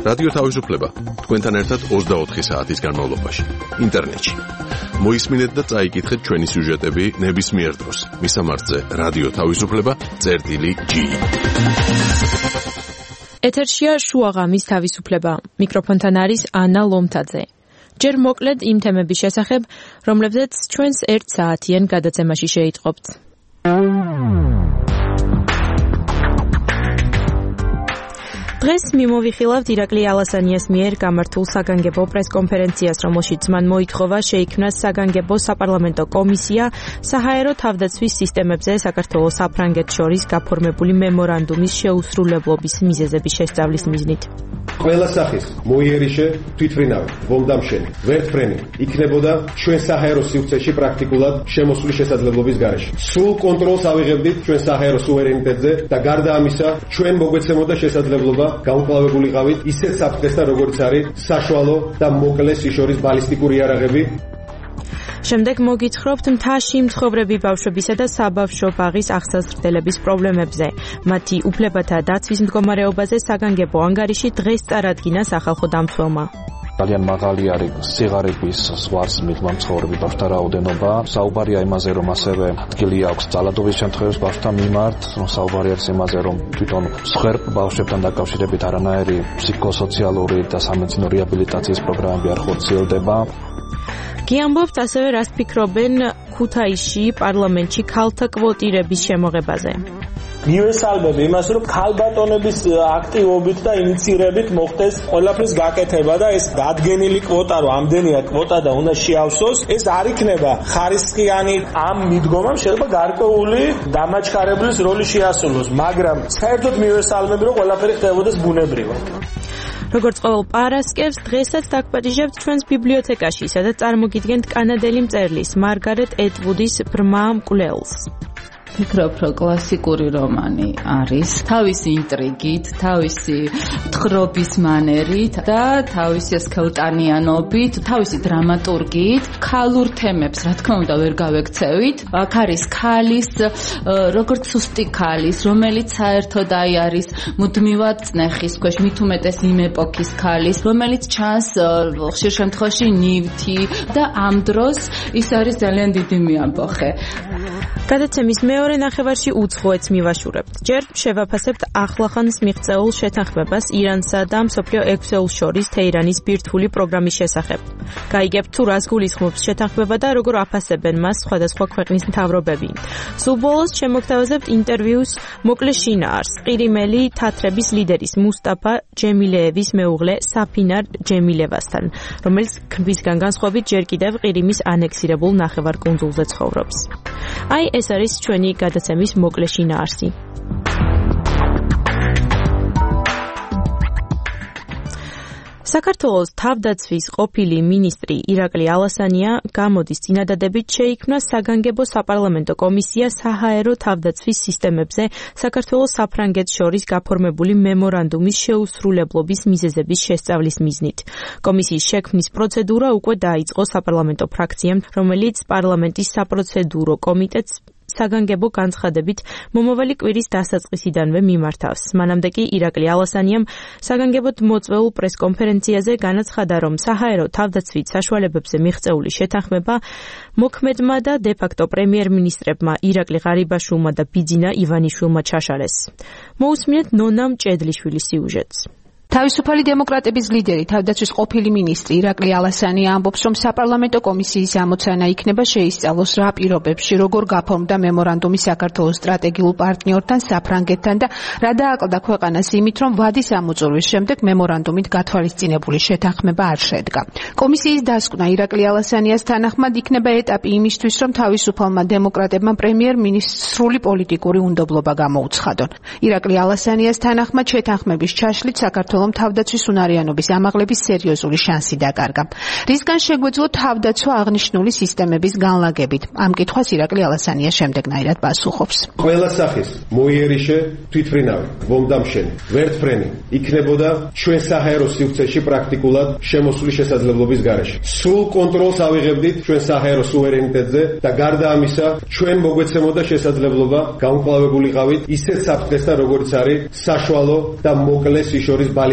რადიო თავისუფლება თქვენთან ერთად 24 საათის განმავლობაში ინტერნეტში. მოისმინეთ და წაიკითხეთ ჩვენი სიუჟეტები ნებისმიერ დროს. მისამართზე რადიო თავისუფლება.G. ეთერშია შუაღამის თავისუფლება. მიკროფონთან არის ანა ლომთაძე. ჯერ მოკლედ იმ თემების შესახებ, რომლებზეც ჩვენს 1 საათიან გადაცემაში შეიტყობთ. დღეს მიმოვიხილავთ ირაკლი ალასანიას მიერ გამართულ საგანგებო პრესკონფერენციას, რომელშიც მან მოითხოვა შეიქმნას საგანგებო საპარლამენტო კომისია საჰაერო თავდაცვის სისტემებზე საქართველოს საფრანგეთს შორის გაფორმებული მემორანდუმის შეუსრულებლობის მიზეზების შესწავლის მიზნით. ყველა სახის მოიერიშე თვითფრინავი, ვომდამშენი, ვერტფრენი იქნებოდა ჩვენ საჰაერო სივრცეში პრაქტიკულად შემოსული შესაძლებლობის გარეშე. სულ კონტროლს ავიღებდით ჩვენ საჰაერო სუვერენიტეტზე და გარდა ამისა, ჩვენ მოგვეცემოდა შესაძლებლობა გაუმკლავებულიყავით ისეთ საფრთხესთან, როგორც არის საშუალო და მოკლე სიშორის ბალისტიკური იარაღები. შემდეგ მოგითხრობთ მთაში მცხოვრები ბავშვებისა და საბავშვო ბაღის აღსაზრდელების პრობლემებზე. მათი უფლებათა დაცვის მდგომარეობაზე საგანგებო ანგარიში დღეს წარადგინა სახალხო დამცველმა. ძალიან მაღალი არის სიღარიბის ზღვარს მიღმა მცხოვრები ბავშვთა რაოდენობა. საუბარია იმაზე, რომ ასევე ადგილი აქვს ძალადობის შემთხვევებს ბავშვთა მიმართ, რომ საუბარი არის იმაზე, რომ თვითონ მსხვერპ ბავშვებთან დაკავშირებით არანაირი ფსიქოსოციალური და სამედიცინო რეაბილიტაციის პროგრამები არ ხორციელდება. გიამბობთ ასევე რას ფიქრობენ ქუთაისში პარლამენტში ქალთა კვოტირების შემოღებაზე. მივესალმები იმას, რომ ქალბატონების აქტივობით და ინიცირებით მოხდეს ყველაფრის გაკეთება და ეს დადგენილი კვოტა, რომ ამდენია კვოტა და უნდა შეავსოს, ეს არ იქნება ხარისხიანი. ამ მიდგომამ შეიძლება გარკვეული დამაჩქარებლის როლი შეასრულოს, მაგრამ საერთოდ მივესალმები, რომ ყველაფერი ხდებოდეს ბუნებრივად. როგორც ყოველ პარასკევს, დღესაც დაგპატიჟებთ ჩვენს ბიბლიოთეკაში, სადაც წარმოგიდგენთ კანადელი მწერლის მარგარეტ ეტვუდის ბრმა მკვლელს. ფიქრობ, რომ კლასიკური რომანი არის თავისი ინტრიგით, თავისი თხრობის მანერით და თავისი სქელტანიანობით, თავისი დრამატურგიით, ქალურ თემებს, რა თქმა უნდა, ვერ გავექცევით. აქ არის ქალის, როგორც სუსტი ქალის, რომელიც საერთოდ არის მუდმივად წნეხის ქვეშ, მით უმეტეს იმ ეპოქის ქალის, რომელიც ჩანს ხშირ შემთხვევაში ნივთი და ამ დროს ის არის ძალიან დიდი მიამბოხე. გადაცემის მეორე ნახევარში უცხოეთს მივაშურებთ. ჯერ შევაფასებთ ახლახანს მიღწეულ შეთანხმებას ირანსა და მსოფლიო 6-ს შორის თეირანის ბირთვული პროგრამის შესახებ. გაიგებთ თუ რას გულისხმობს შეთანხმება და როგორ აფასებენ მას სხვადასხვა ქვეყნის მთავრობები. სულ ბოლოს შემოგთავაზებთ ინტერვიუს მოკლე შინაარს ყირიმელი თათრების ლიდერის მუსტაფა ჯემილეევის მეუღლე საფინარ ჯემილევასთან, რომელიც ქრბისგან განსხვავებით ჯერ კიდევ ყირიმის ანექსირებულ ნახევარკუნძულზე ცხოვრობს. აი ეს არის ჩვენი გადაცემის მოკლე შინაარსი. საქართველოს თავდაცვის ყოფილი მინისტრი ირაკლი ალასანია გამოდის წინადადებით შეიქმნა საგანგებო საპარლამენტო კომისია საჰაერო თავდაცვის სისტემებზე საქართველოს საფრანგეთს შორის გაფორმებული მემორანდუმის შეუსრულებლობის მიზეზების შესწავლის მიზნით. კომისიის შექმნის პროცედურა უკვე დაიწყო საპარლამენტო ფრაქციამ, რომელიც პარლამენტის საპროცედურო კომიტეტს საგანგებო განცხადებით მომავალი კვირის დასაწყისიდანვე მიმართავს. მანამდე კი ირაკლი ალასანიამ საგანგებოდ მოწვეულ პრესკონფერენციაზე განაცხადა, რომ საჰაერო თავდაცვით საშუალებებზე მიღწეული შეთანხმება მოქმედმა და დე-ფაქტო პრემიერ-მინისტრებმა ირაკლი ღარიბაშვილმა და ბიძინა ივანიშვილმა ჩაშალეს. მოусმინეთ ნონა მჭედლიშვილის სიუჟეტს. თავისუფალი დემოკრატების ლიდერი, თავდაცვის ყოფილი მინისტრი ირაკლი ალასანია ამბობს, რომ საპარლამენტო კომისიის ამოცანა იქნება შეისწავლოს რა პირობებში, როგორ გაფორმდა მემორანდუმი საქართველოს სტრატეგიულ პარტნიორთან, საფრანგეთთან და რა დააკლდა ქვეყანას იმით, რომ ვადის ამოწურვის შემდეგ მემორანდუმით გათვალისწინებული შეთანხმება არ შედგა. კომისიის დასკვნა ირაკლი ალასანიას თანახმად იქნება ეტაპი იმისთვის, რომ თავისუფალმა დემოკრატებმა პრემიერ-მინისტრს სრული პოლიტიკური უნდობლობა გამოუცხადონ. ირაკლი ალასანიას თანახმად შეთანხმების ჩაშლით საქართველოს თავდაცვის უნარიანობის ამაღლების სერიოზული შანსი დაკარგა. რისგან შეგვეძლო თავდაცვა აღნიშნული სისტემების განლაგებით. ამ კითხვას ირაკლი ალასანია შემდეგნაირად პასუხობს. ყველა სახის მოიერიშე თვითფრინავი, ვომდამშენი, ვერტფრენი იქნებოდა ჩვენ საჰაერო სივრცეში პრაქტიკულად შემოსული შესაძლებლობის გარეშე. სულ კონტროლს ავიღებდით ჩვენ საჰაერო სუვერენიტეტზე და გარდა ამისა, ჩვენ მოგვეცემოდა შესაძლებლობა გაუმკლავებულიყავით ისეთ საფრთხესთან, როგორც არის საშუალო და მოკლე სიშორის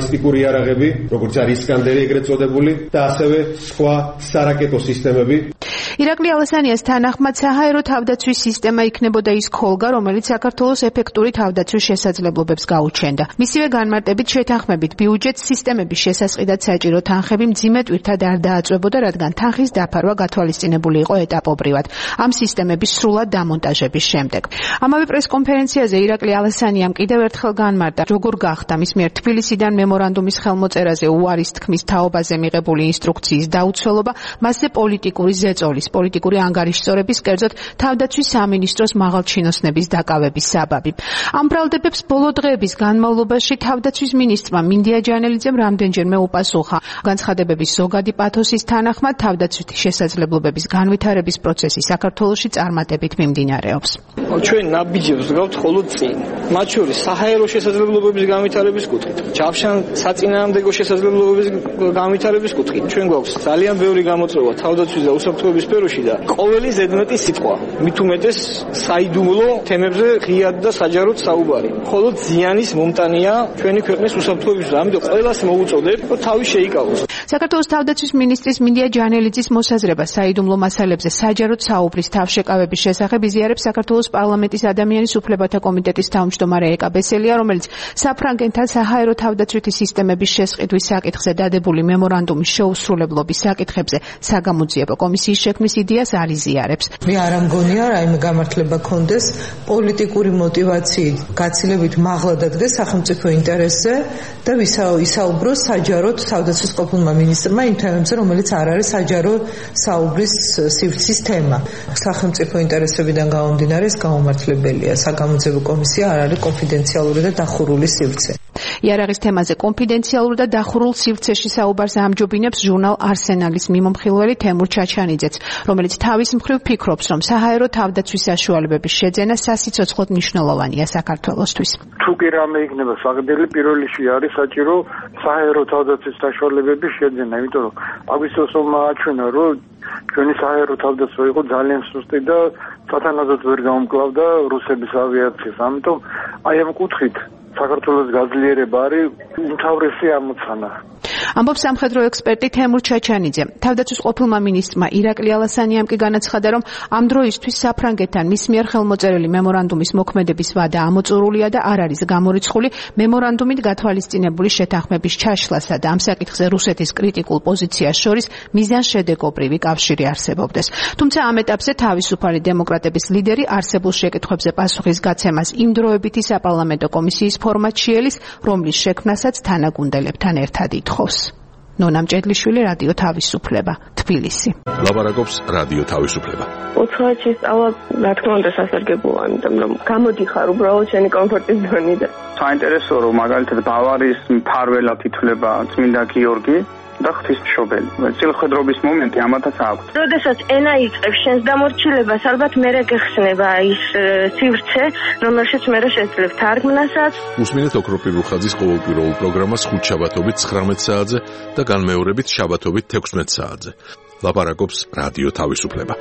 ბალისტიკური იარაღები, როგორც არის ისკანდერი ეგრეთ წოდებული და ასევე სხვა სარაკეტო სისტემები. ირაკლი ალასანიას თანახმად საჰაერო თავდაცვის სისტემა იქნებოდა ის ქოლგა, რომელიც საქართველოს ეფექტური თავდაცვის შესაძლებლობებს გაუჩენდა. მისივე განმარტებით შეთანხმებით ბიუჯეტს სისტემების შესასყიდად საჭირო თანხები მძიმე ტვირთად არ დააწვებოდა, რადგან თანხის დაფარვა გათვალისწინებული იყო ეტაპობრივად ამ სისტემების სრულად დამონტაჟების შემდეგ. ამავე პრესკონფერენციაზე ირაკლი ალასანიამ კიდევ ერთხელ განმარტა, როგორ გახდა მის მიერ თბილისიდან მემორანდუმის ხელმოწერაზე უარის თქმის თაობაზე მიღებული ინსტრუქციის დაუცველობა, მასზე პოლიტიკური ზეწოლის, პოლიტიკური ანგარიშსწორების, კერძოდ თავდაცვის სამინისტროს მაღალჩინოსნების დაკავების საბაბი. ამ ბრალდებებს ბოლო დღეების განმავლობაში თავდაცვის მინისტრმა მინდია ჯანელიძემ რამდენჯერმე უპასუხა. განცხადებების ზოგადი პათოსის თანახმად თავდაცვითი შესაძლებლობების განვითარების პროცესი საქართველოში წარმატებით მიმდინარეობს. ჩვენ ნაბიჯებს ვგავთ მხოლოდ წინ, მათ შორის საჰაერო შესაძლებლობების განვითარების კუთხით, ჯავშან საწინააღმდეგო შესაძლებლობების განვითარების კუთხით. ჩვენ გვაქვს ძალიან ბევრი გამოწვევა თავდაცვის და უსაფრთხოების სფეროში და ყოველი ზედმეტი სიტყვა, მით უმეტეს საიდუმლო თემებზე ღიად და საჯაროდ საუბარი. მხოლოდ ზიანის მომტანია ჩვენი ქვეყნის უსაფრთხოებისთვის, ამიტომ ყველას მოუწოდებ, რომ თავი შეიკავოს. საქართველოს თავდაცვის მინისტრის მინდია ჯანელიძის მოსაზრება საიდუმლო მასალებზე საჯაროდ საუბრის თავშეკავების შესახებ იზიარებს საქართველოს პარლამენტის ადამიანის უფლებათა კომიტეტის თავმჯდომარე ეკა ბესელია, რომელიც საფრანგეთთან საჰაერო თავდაცვითი სისტემების შესყიდვის საკითხზე დადებული მემორანდუმის შეუსრულებლობის საკითხებზე საგამოძიებო კომისიის შექმნის იდეას არ იზიარებს. მე არ ამგონია რაიმე გამართლება კონდეს პოლიტიკური მოტივაციით გაცილებით მაღლა დადგეს სახელმწიფო ინტერესზე და ისაუბროს საჯაროდ თავდაცვის ყოფილმა მინისტრმა იმ თემებზე, რომელიც არ არის საჯარო საუბრის სივრცის თემა. სახელმწიფო ინტერესებიდან გამომდინარე ეს გაუმართლებელია. საგამოძიებო კომისია არ არის კონფიდენციალური და დახურული სივრცე. იარაღის თემაზე კონფიდენციალურ და დახურულ სივრცეში საუბარს ამჯობინებს ჟურნალ არსენალის მიმომხილველი თემურ ჩაჩანიძეც, რომელიც თავის მხრივ ფიქრობს, რომ საჰაერო თავდაცვის საშუალებების შეძენა სასიცოცხლოდ მნიშვნელოვანია საქართველოსთვის. თუ კი რამე იქნება საგდელი, პირველ რიგში არის საჭირო საჰაერო თავდაცვის საშუალებების შეძენა, იმიტომ რომ აგვისტოსო მაჩვენა, რომ ჩვენი საჰაერო თავდაცვა იყო ძალიან სუსტი და სათანადოდ ვერ გაუმკლავდა რუსების ავიაციას. ამიტომ აი ამ კუთხით საქართველოს გაძლიერება არის უმთავრესი ამოცანა. ამბობს სამხედრო ექსპერტი თემურ ჩაჩანიძე. თავდაცვის ყოფილმა მინისტრმა ირაკლი ალასანიამ კი განაცხადა, რომ ამ დროისთვის საფრანგეთთან მის მიერ ხელმოწერილი მემორანდუმის მოქმედების ვადა ამოწურულია და არ არის გამორიცხული მემორანდუმით გათვალისწინებული შეთანხმების ჩაშლასა და ამ საკითხზე რუსეთის კრიტიკულ პოზიციას შორის მიზანშედეგობრივი კავშირი არსებობდეს. თუმცა ამ ეტაპზე თავისუფალი დემოკრატების ლიდერი არსებულ შეკითხვებზე პასუხის გაცემას იმ დროებითი საპარლამენტო კომისიის ფორმატ შეელის, რომლის შექმნასაც თანაგუნდელებთან ერთად ითხოვს. ნონა მჭედლიშვილი, რადიო თავისუფლება, თბილისი. ლაპარაკობს რადიო თავისუფლება. უცხოეთ შესწავლა, რა თქმა უნდა, სასარგებლოა, იმიტომ რომ გამოდიხარ უბრალოდ შენი კომფორტის ზონიდან. საინტერესოა, რომ მაგალითად ბავარიის მფარველად ითვლება წმინდა გიორგი და ღვთისმშობელი. წილხედრობის მომენტი ამათაც აქვს. როდესაც ენა იწყებს შენს დამორჩილებას, ალბათ მერე გეხსნება ის სივრცე, რომელშიც მერე შეძლებ თარგმნასაც. უსმინეთ ოქროპირ რუხაძის ყოველკვირეულ პროგრამას ხუთშაბათობით 19 საათზე და განმეორებით შაბათობით 16 საათზე. ლაპარაკობს რადიო თავისუფლება.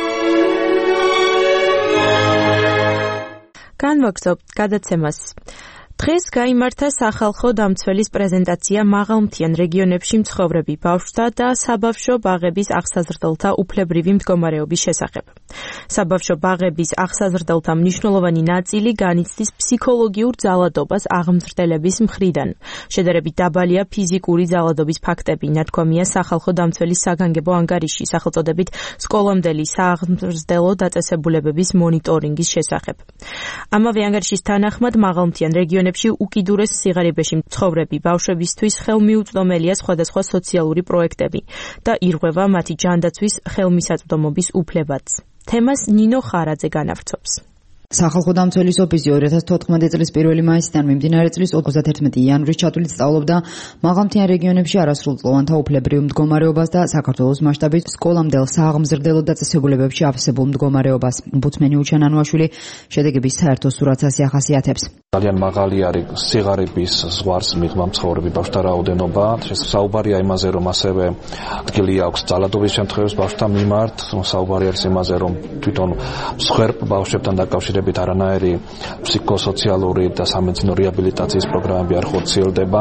განვაგრძობთ გადაცემას. დღეს გაიმართა სახალხო დამცველის პრეზენტაცია მაღალმთიან რეგიონებში მცხოვრები ბავშვთა და საბავშვო ბაღების აღსაზრდელთა უფლებრივი მდგომარეობის შესახებ. საბავშვო ბაღების აღსაზრდელთა მნიშვნელოვანი ნაწილი განიცდის ფსიქოლოგიურ ძალადობას აღმზრდელების მხრიდან. შედარებით დაბალია ფიზიკური ძალადობის ფაქტები, ნათქვამია სახალხო დამცველის საგანგებო ანგარიში სახელწოდებით სკოლამდელი სააღმზრდელო დაწესებულებების მონიტორინგის შესახებ. ამავე ანგარიშის თანახმად მაღალმთიან რეგიონებში უკიდურეს სიღარიბეში მცხოვრები ბავშვებისთვის ხელმიუწვდომელია სხვადასხვა სოციალური პროექტები და ირღვევა მათი ჯანდაცვის ხელმისაწვდომობის უფლებაც. თემას ნინო ხარაძე განავრცობს. სახალხო დამცველის ოფისი 2014 წლის 1 მაისიდან მიმდინარე წლის 31 იანვრის ჩათვლით სწავლობდა მაღალმთიან რეგიონებში არასრულწლოვანთა უფლებრივ მდგომარეობას და საქართველოს მასშტაბით სკოლამდელ სააღმზრდელო დაწესებულებებში ავსებულ მდგომარეობას. ომბუდსმენი უჩან ანუაშვილი შედეგების საერთო სურათს ასე ახასიათებს. ძალიან მაღალი არის სიღარიბის ზღვარს მიღმა მცხოვრები ბავშვთა რაოდენობა. საუბარია იმაზე, რომ ასევე ადგილი აქვს ძალადობის შემთხვევებს ბავშვთა მიმართ. საუბარი არის იმაზე, რომ თვითონ მსხვერპ ბავშვებთან დაკავშირებით არანაირი ფსიქოსოციალური და სამედიცინო რეაბილიტაციის პროგრამები არ ხორციელდება.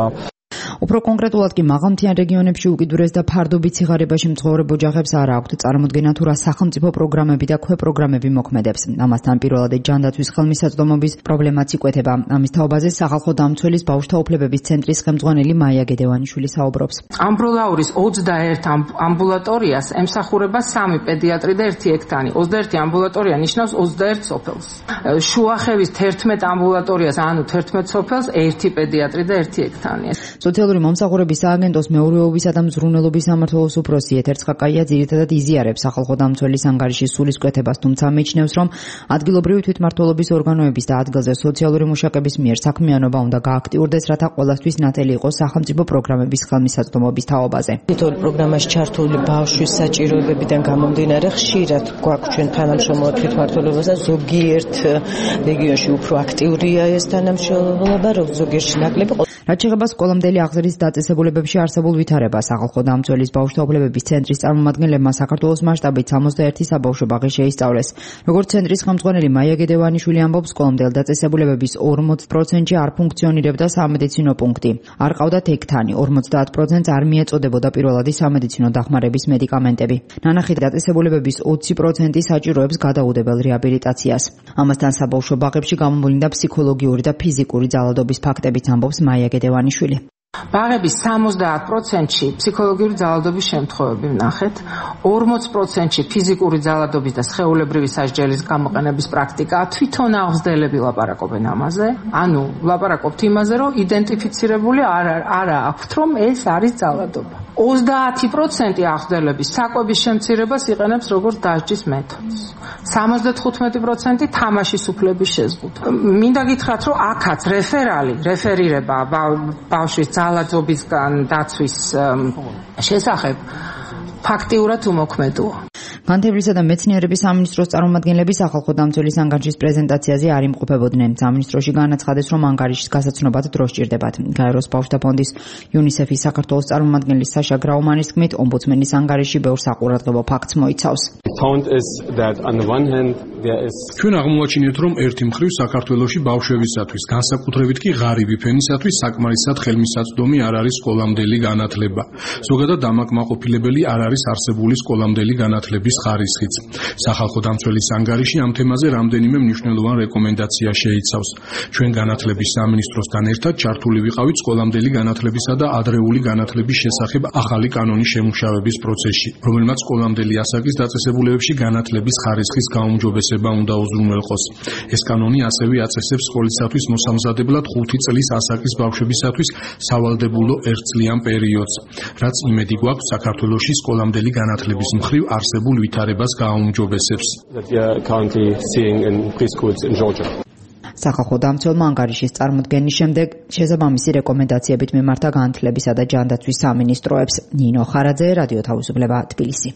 უფრო კონკრეტულად კი მაღალმთიან რეგიონებში უკიდურეს და ფარდობით სიღარიბეში მცხოვრებ ოჯახებს არ აქვთ წარმოდგენა თუ რა სახელმწიფო პროგრამები და ქვეპროგრამები მოქმედებს. ამასთან პირველად ჯანდაცვის ხელმისაწვდომობის პრობლემაც იკვეთება. ამის თაობაზე სახალხო დამცველის ბავშვთა უფლებების ცენტრის ხელმძღვანელი მაია გედევანიშვილი საუბრობს. ამბროლაურის 21 ამბულატორიას ემსახურება 3 პედიატრი და 1 ექთანი. 21 ამბულატორია ნიშნავს 21 სოფელს. შუახევის 11 ამბულატორიას, ანუ 11 სოფელს 1 პედიატრი და 1 ექთანი. სოციალური მომსახურების სააგენტოს მეურვეობისა და მზრუნველობის სამმართველოს უფროსი ეთერ ცხაკაია ძირითადად იზიარებს სახალხო დამცველის ანგარიშის სულისკვეთებას, თუმცა მიიჩნევს, რომ ადგილობრივი თვითმმართველობის ორგანოების და ადგილზე სოციალური მუშაკების მიერ საქმიანობა უნდა გააქტიურდეს, რათა ყველასთვის ნათელი იყოს სახელმწიფო პროგრამების ხელმისაწვდომობის თაობაზე. თითოეულ პროგრამაში ჩართული ბავშვის საჭიროებებიდან გამომდინარე ხშირად გვაქვს ჩვენ თანამშრომლობა თვითმმართველობასთან, ზოგიერთ რეგიონში უფრო აქტიურია ეს თანამშრომლობა, ზოგიერთში ნაკლები. რაც შეეხება სკოლამდელი აღზრდის დაწესებულებებში არსებულ ვითარებას, სახალხო დამცველის ბავშვთა უფლებების ცენტრის წარმომადგენლებმა საქართველოს მასშტაბით 61 საბავშვო ბაღი შეისწავლეს. როგორც ცენტრის ხელმძღვანელი მაია გედევანიშვილი ამბობს, სკოლამდელ დაწესებულებების 40%-ში არ ფუნქციონირებდა სამედიცინო პუნქტი. არ ყავდათ ექთანი, 50%-ს არ მიეწოდებოდა პირველადი სამედიცინო დახმარების მედიკამენტები. ნანახი დაწესებულებების 20% საჭიროებს გადაუდებელ რეაბილიტაციას. ამასთან საბავშვო ბაღებში გამოვლინდა ფსიქოლოგიური და ფიზიკური ძალადობის ფაქტებიც ამბობს მაია გედევანიშვილი. ბაღების 70%-ში ფსიქოლოგიური ძალადობის შემთხვევები ვნახეთ, 40%-ში ფიზიკური ძალადობის და სხეულებრივი სასჯელის გამოყენების პრაქტიკაა. თვითონ აღზრდელები ლაპარაკობენ ამაზე, ანუ ლაპარაკობთ იმაზე, რომ იდენტიფიცირებული არა აქვთ, რომ ეს არის ძალადობა. 30% აღზრდელების საკვების შემცირებას იყენებს როგორც დასჯის მეთოდს. 75% თამაშის უფლების შეზღუდვა. მინდა გითხრათ, რომ აქაც რეფერირება ბავშვის ძალადობისგან დაცვის შესახებ ფაქტიურად უმოქმედოა. განათლებისა და მეცნიერების სამინისტროს წარმომადგენლები სახალხო დამცველის ანგარიშის პრეზენტაციაზე არ იმყოფებოდნენ. სამინისტროში განაცხადეს, რომ ანგარიშის გასაცნობად დრო სჭირდებათ. გაეროს ბავშვთა ფონდის UNICEF-ის საქართველოს წარმომადგენლის საშა გრაუმანის თქმით, ომბუდსმენის ანგარიში ბევრ საყურადღებო ფაქტს მოიცავს. ჩვენ აღმოაჩინეთ, რომ ერთი მხრივ საქართველოში ბავშვებისათვის, განსაკუთრებით კი ღარიბი ფენისათვის საკმარისად ხელმისაწვდომი არ არის სკოლამდელი განათლება. ზოგადად დამაკმაყოფილებელი არ არის არსებული სკოლამდელი განათლების ხარისხიც. სახალხო დამცველის ანგარიში ამ თემაზე რამდენიმე მნიშვნელოვან რეკომენდაციას შეიცავს. ჩვენ განათლების სამინისტროსთან ერთად ჩართული ვიყავით სკოლამდელი განათლებისა და ადრეული განათლების შესახებ ახალი კანონის შემუშავების პროცესში, რომელმაც სკოლამდელი ასაკის დაწესებულებებში განათლების ხარისხის გაუმჯობესება უნდა უზრუნველყოს. ეს კანონი ასევე აწესებს სკოლისათვის მოსამზადებლად 5 წლის ასაკის ბავშვებისათვის სავალდებულო 1 წლიან პერიოდს, რაც იმედი გვაქვს საქართველოში სკოლამდელი განათლების მხრივ არსებულ ვითარებას გააუმჯობესებს. სახალხო დამცველმა ანგარიშის წარმოდგენის შემდეგ შესაბამისი რეკომენდაციებით მიმართა განათლებისა და ჯანდაცვის სამინისტროებს. ნინო ხარაძე, რადიო თავისუფლება, თბილისი.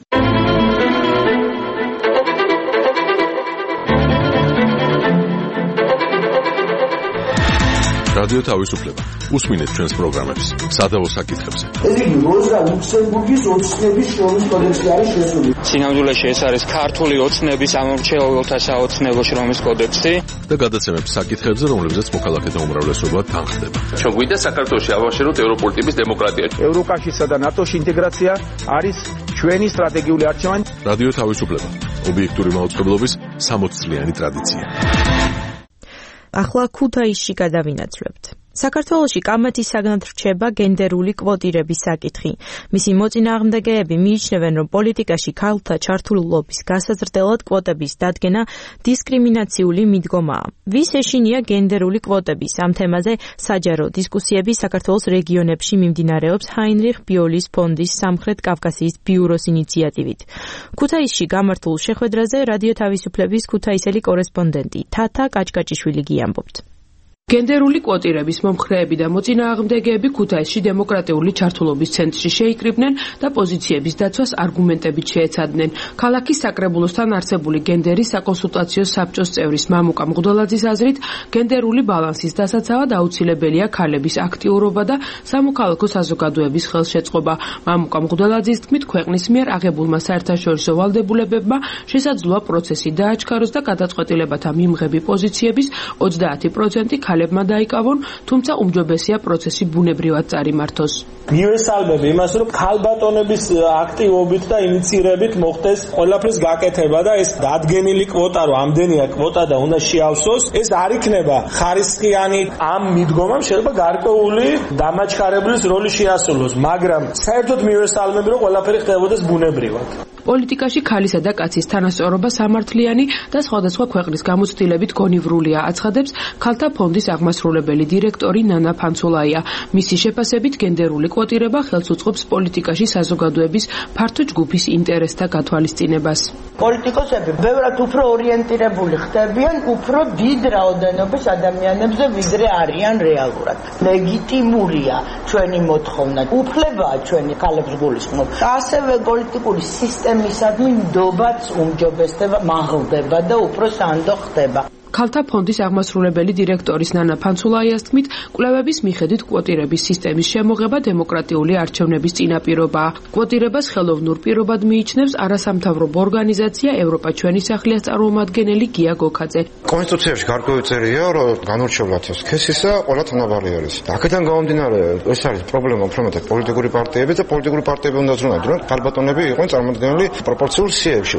რადიო თავისუფლება. უსმინეთ ჩვენს პროგრამებს სადავო საკითხებზე. იგი როზა ლუქსემბურგის ოცნების შრომის კოდექსში არის შესული. სინამდვილეში ეს არის ქართული ოცნების ამორჩეულთა საოცნებო შრომის კოდექსი და გადაცემებს საკითხებზე, რომლებზეც მოქალაქეთა უმრავლესობა თანხდება. ჩვენ გვინდა საქართველოში ავაშეროთ ევროპული ტიპის დემოკრატია. ევროკავშირსა და ნატოში ინტეგრაცია არის ჩვენი სტრატეგიული არჩევანი. რადიო თავისუფლება. ობიექტური მაუწყებლობის 60 წლიანი ტრადიცია. ახლა ქუთაისში გადავინაცვლებთ. საქართველოში კამათისაგან რჩება გენდერული კვოტირების საკითხი. მისი მოწინააღმდეგეები მიიჩნევენ, რომ პოლიტიკაში ქალთა ჩართულობის გასაზრდელად კვოტების დადგენა დისკრიმინაციული მიდგომაა. ვის ეშინია გენდერული კვოტების ამ თემაზე საჯარო დისკუსიები საქართველოს რეგიონებში მიმდინარეობს ჰაინრიხ ბიოლის ფონდის სამხრეთ კავკასიის ბიუროს ინიციატივით. ქუთაისში გამართულ შეხვედრაზე რადიო თავისუფლების ქუთაისელი კორესპონდენტი თათა კაჭკაჭიშვილი გიამბობთ. გენდერული კვოტირების მომხრეები და მოწინააღმდეგეები ქუთაისში დემოკრატიული ჩართულობის ცენტრში შეიკრიბნენ და პოზიციების დაცვას არგუმენტებით შეეცადნენ. ქალაქის საკრებულოსთან არსებული გენდერის საკონსულტაციო საბჭოს წევრის მამუკა მღვდელაძის აზრით, გენდერული ბალანსის დასაცავად აუცილებელია ქალების აქტიურობა და სამოქალაქო საზოგადოების ხელშეწყობა. მამუკა მღვდელაძის თქმით, ქვეყნის მიერ აღებულმა საერთაშორისო ვალდებულებებმა შესაძლოა პროცესი დააჩქაროს და გადაწყვეტილებათა მიმღები პოზიციების 30% ქალებმა დაიკავონ, თუმცა უმჯობესია პროცესი ბუნებრივად წარიმართოს. მივესალმები იმას, რომ ქალბატონების აქტივობით და ინიცირებით მოხდეს ყველაფრის გაკეთება და ეს დადგენილი კვოტა, რომ ამდენია კვოტა და უნდა შეავსოს, ეს არ იქნება ხარისხიანი. ამ მიდგომამ შეიძლება გარკვეული დამაჩქარებლის როლი შეასრულოს, მაგრამ საერთოდ მივესალმები, რომ ყველაფერი ხდებოდეს ბუნებრივად. პოლიტიკაში ქალისა და კაცის თანასწორობა სამართლიანი და სხვადასხვა ქვეყნის გამოცდილებით გონივრულია, აცხადებს ქალთა ფონდის აღმასრულებელი დირექტორი ნანა ფანცულაია. მისი შეფასებით გენდერული კვოტირება ხელს უწყობს პოლიტიკაში საზოგადოების ფართო ჯგუფის ინტერესთა გათვალისწინებას. პოლიტიკოსები ბევრად უფრო ორიენტირებული ხდებიან უფრო დიდ რაოდენობის ადამიანებზე, ვიდრე არიან რეალურად. ლეგიტიმურია ჩვენი მოთხოვნა, უფლებაა ჩვენი ქალებს გულისხმობ. ასევე პოლიტიკური სისტემისადმი ნდობაც უმჯობესდება, მაღლდება და უფრო სანდო ხდება. ქალთა ფონდის აღმასრულებელი დირექტორის ნანა ფანცულაიას თქმით, კვლევების მიხედვით კვოტირების სისტემის შემოღება დემოკრატიული არჩევნების წინაპირობაა. კვოტირებას ხელოვნურ პირობად მიიჩნევს არასამთავრობო ორგანიზაცია ევროპა ჩვენი სახლის წარმომადგენელი გია გოქაძე. კონსტიტუციაში გარკვეული წერია, რომ განურჩევლად სქესისა ყველა თანაბარი არის. აქედან გამომდინარე, ეს არის პრობლემა უფრო მეტად პოლიტიკური პარტიების და პოლიტიკური პარტიები უნდა ზრუნავდნენ, რომ ქალბატონები იყვნენ წარმოდგენილი პროპორციულ სიებში.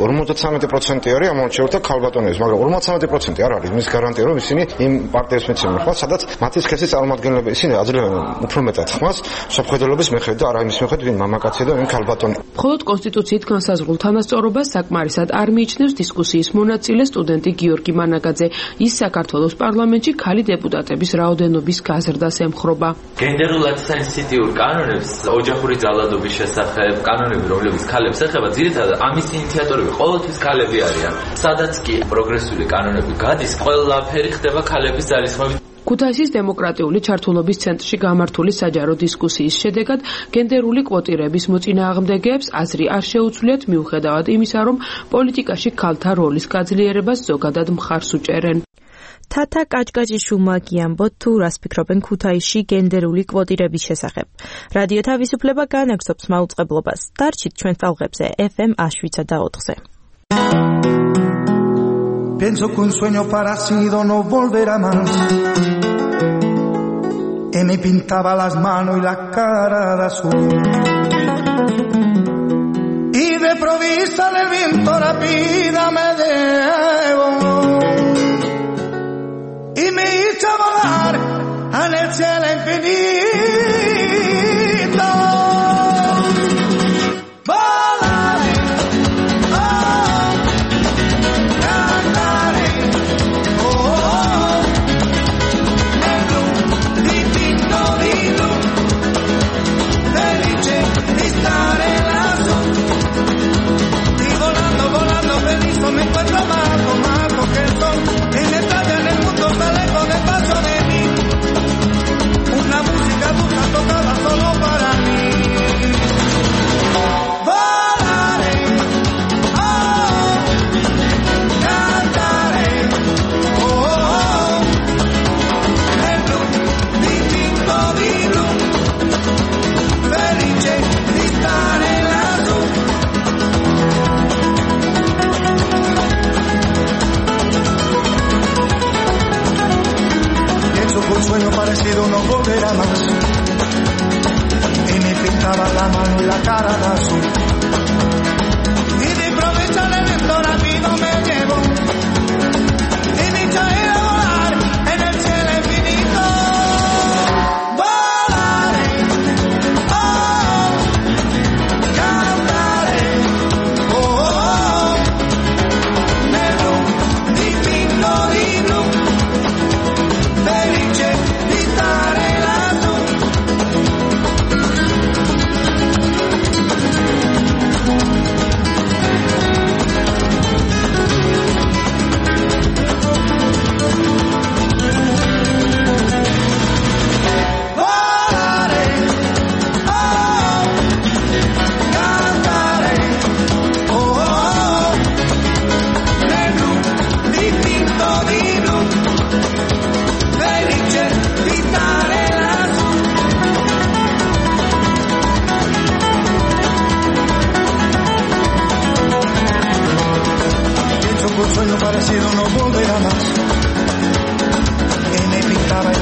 53% არის ამორჩეულთა ქალბატონების, მაგრამ 53% არ არის მის გარანტია, რომ ისინი იმ პარტიებს მეცემენ ხმას, სადაც მათი სქესის წარმომადგენლები ისინი აძლევენ უფრო მეტად ხმას შეხედულობის მიხედვით და არა იმის მიხედვით, ვინ მამაკაცია და ვინ ქალბატონი. მხოლოდ კონსტიტუციით განსაზღვრულ თანასწორობას საკმარისად არ მიიჩნევს დისკუსიის მონაწილე სტუდენტი გიორგი მანაგაძე. ის საქართველოს პარლამენტში ქალი დეპუტატების რაოდენობის გაზრდას ემხრობა. გენდერულად სენსიტიურ კანონებს, ოჯახური ძალადობის შესახებ კანონები, რომლებიც ქალებს ეხება, ძირითადად ამის ინიციატორები ყოველთვის ქალები არიან. სადაც კი პროგრესული კანონები გადის, ყველაფერი ხდება ქალების ძალისხმევით. ქუთაისის დემოკრატიული ჩართულობის ცენტრში გამართული საჯარო დისკუსიის შედეგად გენდერული კვოტირების მოწინააღმდეგეებს აზრი არ შეუცვლიათ მიუხედავად იმისა, რომ პოლიტიკაში ქალთა როლის გაძლიერებას ზოგადად მხარს უჭერენ. თათა კაჭკაჭიშვილმა გიამბოთ თუ რას ფიქრობენ ქუთაისში გენდერული კვოტირების შესახებ. რადიო თავისუფლება განაგრძობს მაუწყებლობას. დარჩით ჩვენ ტალღებზე FM 107.4-ზე. Pienso que un sueño parecido no volverá más. Y me pintaba las manos y la cara de azul. Y de provista del viento rápida me llevó. Y me hizo volar en el cielo infinito. Me encuentro más coqueto y me estalla en el mundo, sale con el paso de mí. Una música dulce tocada solo para mí. Volaré, oh, cantaré, oh, el blu, distinto di blu, felice di stare lassù. Un sueño parecido no volverá más. Y me pintaba la mano y la cara de azul. Y de improviso el viento rápido me llevó. Y me hizo ir a volar en el cielo infinito. Volaré, oh, cantaré, oh, negro, distinto di blu. Felice di stare lassù. Volare, oh, cantare, oh, nel blu, dipinto di blu. Felice di stare lassù. Pienso que un sueño parecido no volverá más. Y me pintaba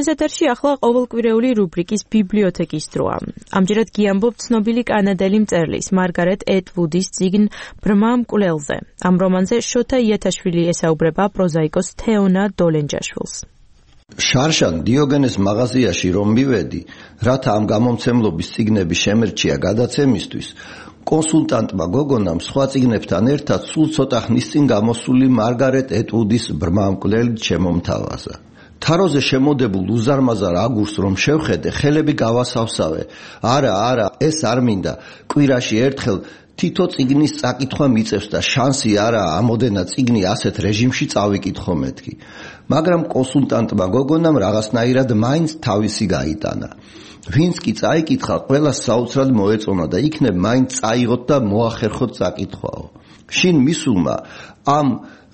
ჩვენს ეთერში ახლა ყოველკვირეული რუბრიკის ბიბლიოთეკის დროა. ამჯერად გიამბობთ ცნობილი კანადელი მწერლის მარგარეტ ეტვუდის წიგნ ბრმა მკვლელზე. ამ რომანზე შოთა იათაშვილი ესაუბრება პროზაიკოს თეონა დოლენჯაშვილს. შარშან დიოგენეს მაღაზიაში რომ მივედი, რათა ამ გამომცემლობის წიგნები შემერჩია გადაცემისთვის, კონსულტანტმა გოგონამ სხვა წიგნებთან ერთად სულ ცოტა ხნის წინ გამოსული მარგარეტ ეტვუდის ბრმა მკვლელი შემომთავაზა. თაროზე შემოდებულ უზარმაზარ აგურს რომ შევხედე, ხელები გავასავსავე. არა, ეს არ მინდა. კვირაში ერთხელ თითო წიგნის წაკითხვა მიწევს და შანსი არაა ამოდენა წიგნი ასეთ რეჟიმში წავიკითხო მეთქი. მაგრამ კონსულტანტმა გოგონამ რაღაცნაირად მაინც თავისი გაიტანა. ვინც კი წაიკითხა, ყველას საოცრად მოეწონა და იქნებ მაინც წაიღოთ და მოახერხოთ წაკითხვაო. შინ მისულმა ამ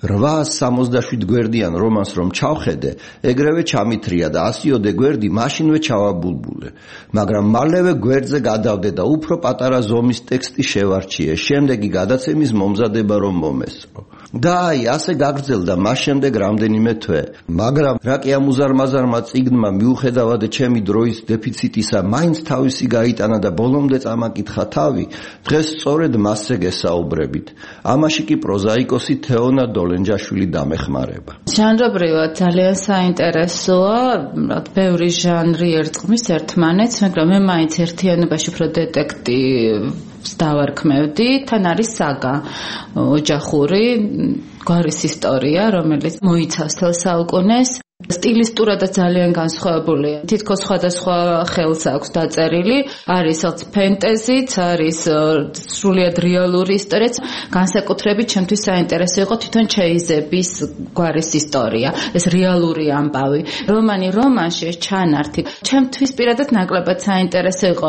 867 გვერდიან რომანს რომ ჩავხედე, ეგრევე ჩამithრია და 100-ოდე გვერდი მაშინვე ჩავაბულბულე. მაგრამ მალევე გვერდზე გადავდე და უფრო პატარა ზომის ტექსტი შევარჩიე, შემდეგი გადაცემის მომზადება რომ მომესწრო. და ასე გაგრძელდა მას შემდეგ რამდენიმე თვე. მაგრამ რა კი ამ უზარმაზარმა წიგნმა მიუხედავად ჩემი დროის დეფიციტისა მაინც თავისი გაიტანა და ბოლომდე წამაკითხა თავი, დღეს სწორედ მასზე გესაუბრებით. ამაში კი პროზაიკოსი თეონა დოლენჯაშვილი დამეხმარება. ჟანრობრივად ძალიან საინტერესოა, ბევრი ჟანრი ერწყმის ერთმანეთს, მაგრამ მე მაინც ერთიანობაში უფრო დეტექტივს დავარქმევდი. თან არის საგა ოჯახური გვარის ისტორია, რომელიც მოიცავს თელ საუკუნეს. სტილისტურადაც ძალიან განსხვავებულია. თითქოს სხვადასხვა ხელს აქვს დაწერილი. არის ფენტეზიც, არის სრულიად რეალური ისტორიაც. განსაკუთრებით ჩემთვის საინტერესო იყო თვითონ ჩეიზების გვარის ისტორია. ეს რეალური ამბავი. რომანში ჩანართი. ჩემთვის პირადად ნაკლებად საინტერესო იყო.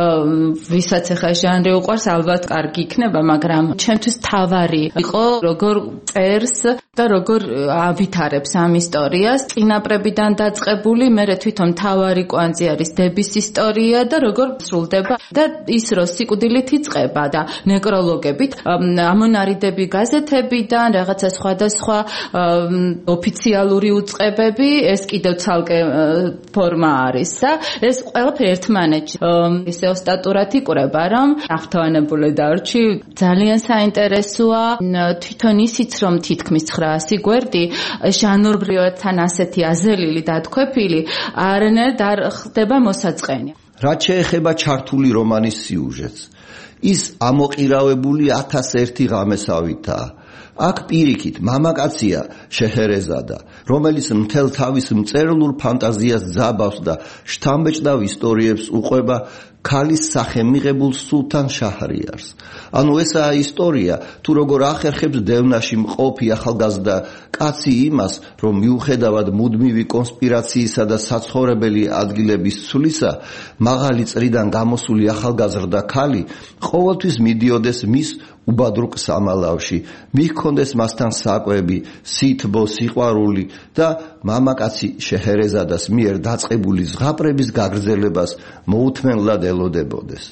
ვისაც ახლა ჟანრი უყვარს, ალბათ კარგი იქნება, მაგრამ ჩემთვის თავარი იყო როგორ წერს და როგორ ავითარებს ამ ისტორიას. წინაპრებიდან დაწყებული, მერე თვითონ თავარი კვანძი არის დების ისტორია და როგორ სრულდება და ის რო სიკვდილით იწყება და ნეკროლოგებით, ამონარიდები გაზეთებიდან, რაღაცა სხვადასხვა ოფიციალური უწყებები, ეს კიდევ ცალკე ფორმა არის და ეს ყველაფერი ერთმანეთში ისე ოსტატურად იკვრება, რომ აღთვალებული დარჩი. ძალიან საინტერესოა თვითონ ისიც, რომ თითქმის 900 გვერდი ჟანრობრივად თან ასეთი აზელილი დათქვეფილი არანაირად არ ხდება მოსაწყენი. რაც შეეხება ჩართული რომანის სიუჟეტს, ის ამოყირავებული 1001 ღამესავითაა. აქ პირიქით მამაკაცია შეჰერეზადა, რომელიც მთელ თავის მწერლურ ფანტაზიას ძაბავს და შთამბეჭდავ ისტორიებს უყვება ქალის სახე მიღებულ სულთან შაჰრიარს. ანუ ესაა ისტორია, თუ როგორ ახერხებს დევნაში მყოფი ახალგაზრდა კაცი იმას, რომ მიუხედავად მუდმივი კონსპირაციისა და საცხოვრებელი ადგილების ცვლისა, მაღალი წრიდან გამოსული ახალგაზრდა ქალი ყოველთვის მიდიოდეს მის უბადრუკ სამალავში, მიჰქონდეს მასთან საკვები, სითბო, სიყვარული და მამაკაცი შეჰერეზადას მიერ დაწყებული ზღაპრების გაგრძელებას მოუთმენლად ელოდებოდეს.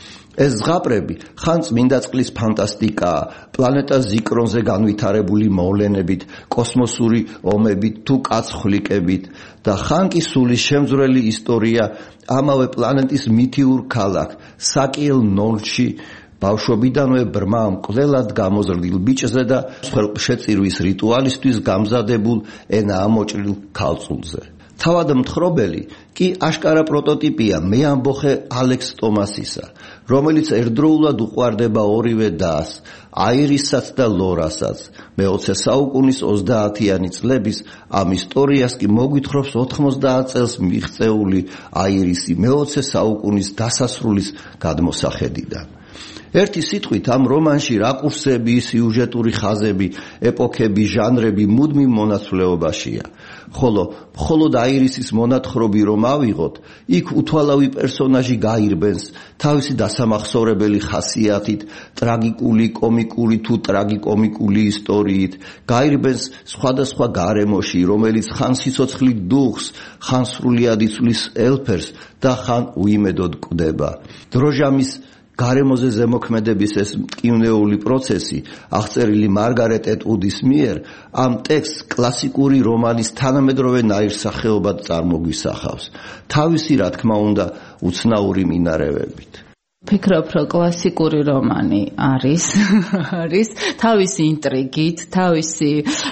ეს ზღაპრები ხან წმინდა წყლის ფანტასტიკაა, პლანეტა ზიკრონზე განვითარებული მოვლენებით, კოსმოსური ომებით თუ კაცხვლიკებით და ხან კი სულის შემძვრელი ისტორია ამავე პლანეტის მითიურ ქალაქ საკიელ ნოლში ბავშვობიდანვე ბრმა მკვლელად გამოზრდილ ბიჭზე და ხელშეწირვის რიტუალისთვის გამზადებულ ენაამოჭრილ ქალწულზე. თავად მთხრობელი კი აშკარა პროტოტიპია მეამბოხე ალექს ტომასისა, რომელიც ერთდროულად უყვარდება ორივე დას, აირისაც და ლორასაც. მე-20 საუკუნის 30-იანი წლების ამ ისტორიას კი მოგვითხრობს 90 წელს მიღწეული აირისი მე-20 საუკუნის დასასრულის გადმოსახედიდან. ერთი სიტყვით ამ რომანში რაკურსები, სიუჟეტური ხაზები, ეპოქები, ჟანრები მუდმივ მონაცვლეობაშია. ხოლო მხოლოდ აირისის მონათხრობი რომ ავიღოთ, იქ უთვალავი პერსონაჟი გაირბენს თავისი დასამახსოვრებელი ხასიათით, ტრაგიკული, კომიკური თუ ტრაგიკომიკული ისტორიით, გაირბენს სხვადასხვა გარემოში, რომელიც ხან სიცოცხლით დუხს, ხან სრულიად იცვლის ელფერს და ხან უიმედოდ კვდება. დროჟამის გარემოზე ზემოქმედების ეს მტკივნეული პროცესი აღწერილი მარგარეტ ეტვუდის მიერ ამ ტექსტს კლასიკური რომანის თანამედროვე ნაირსახეობად წარმოგვისახავს თავისი რა თქმა უნდა უცნაური მინარევებით ფიქრობ, რომ კლასიკური რომანი არის თავისი ინტრიგით, თავისი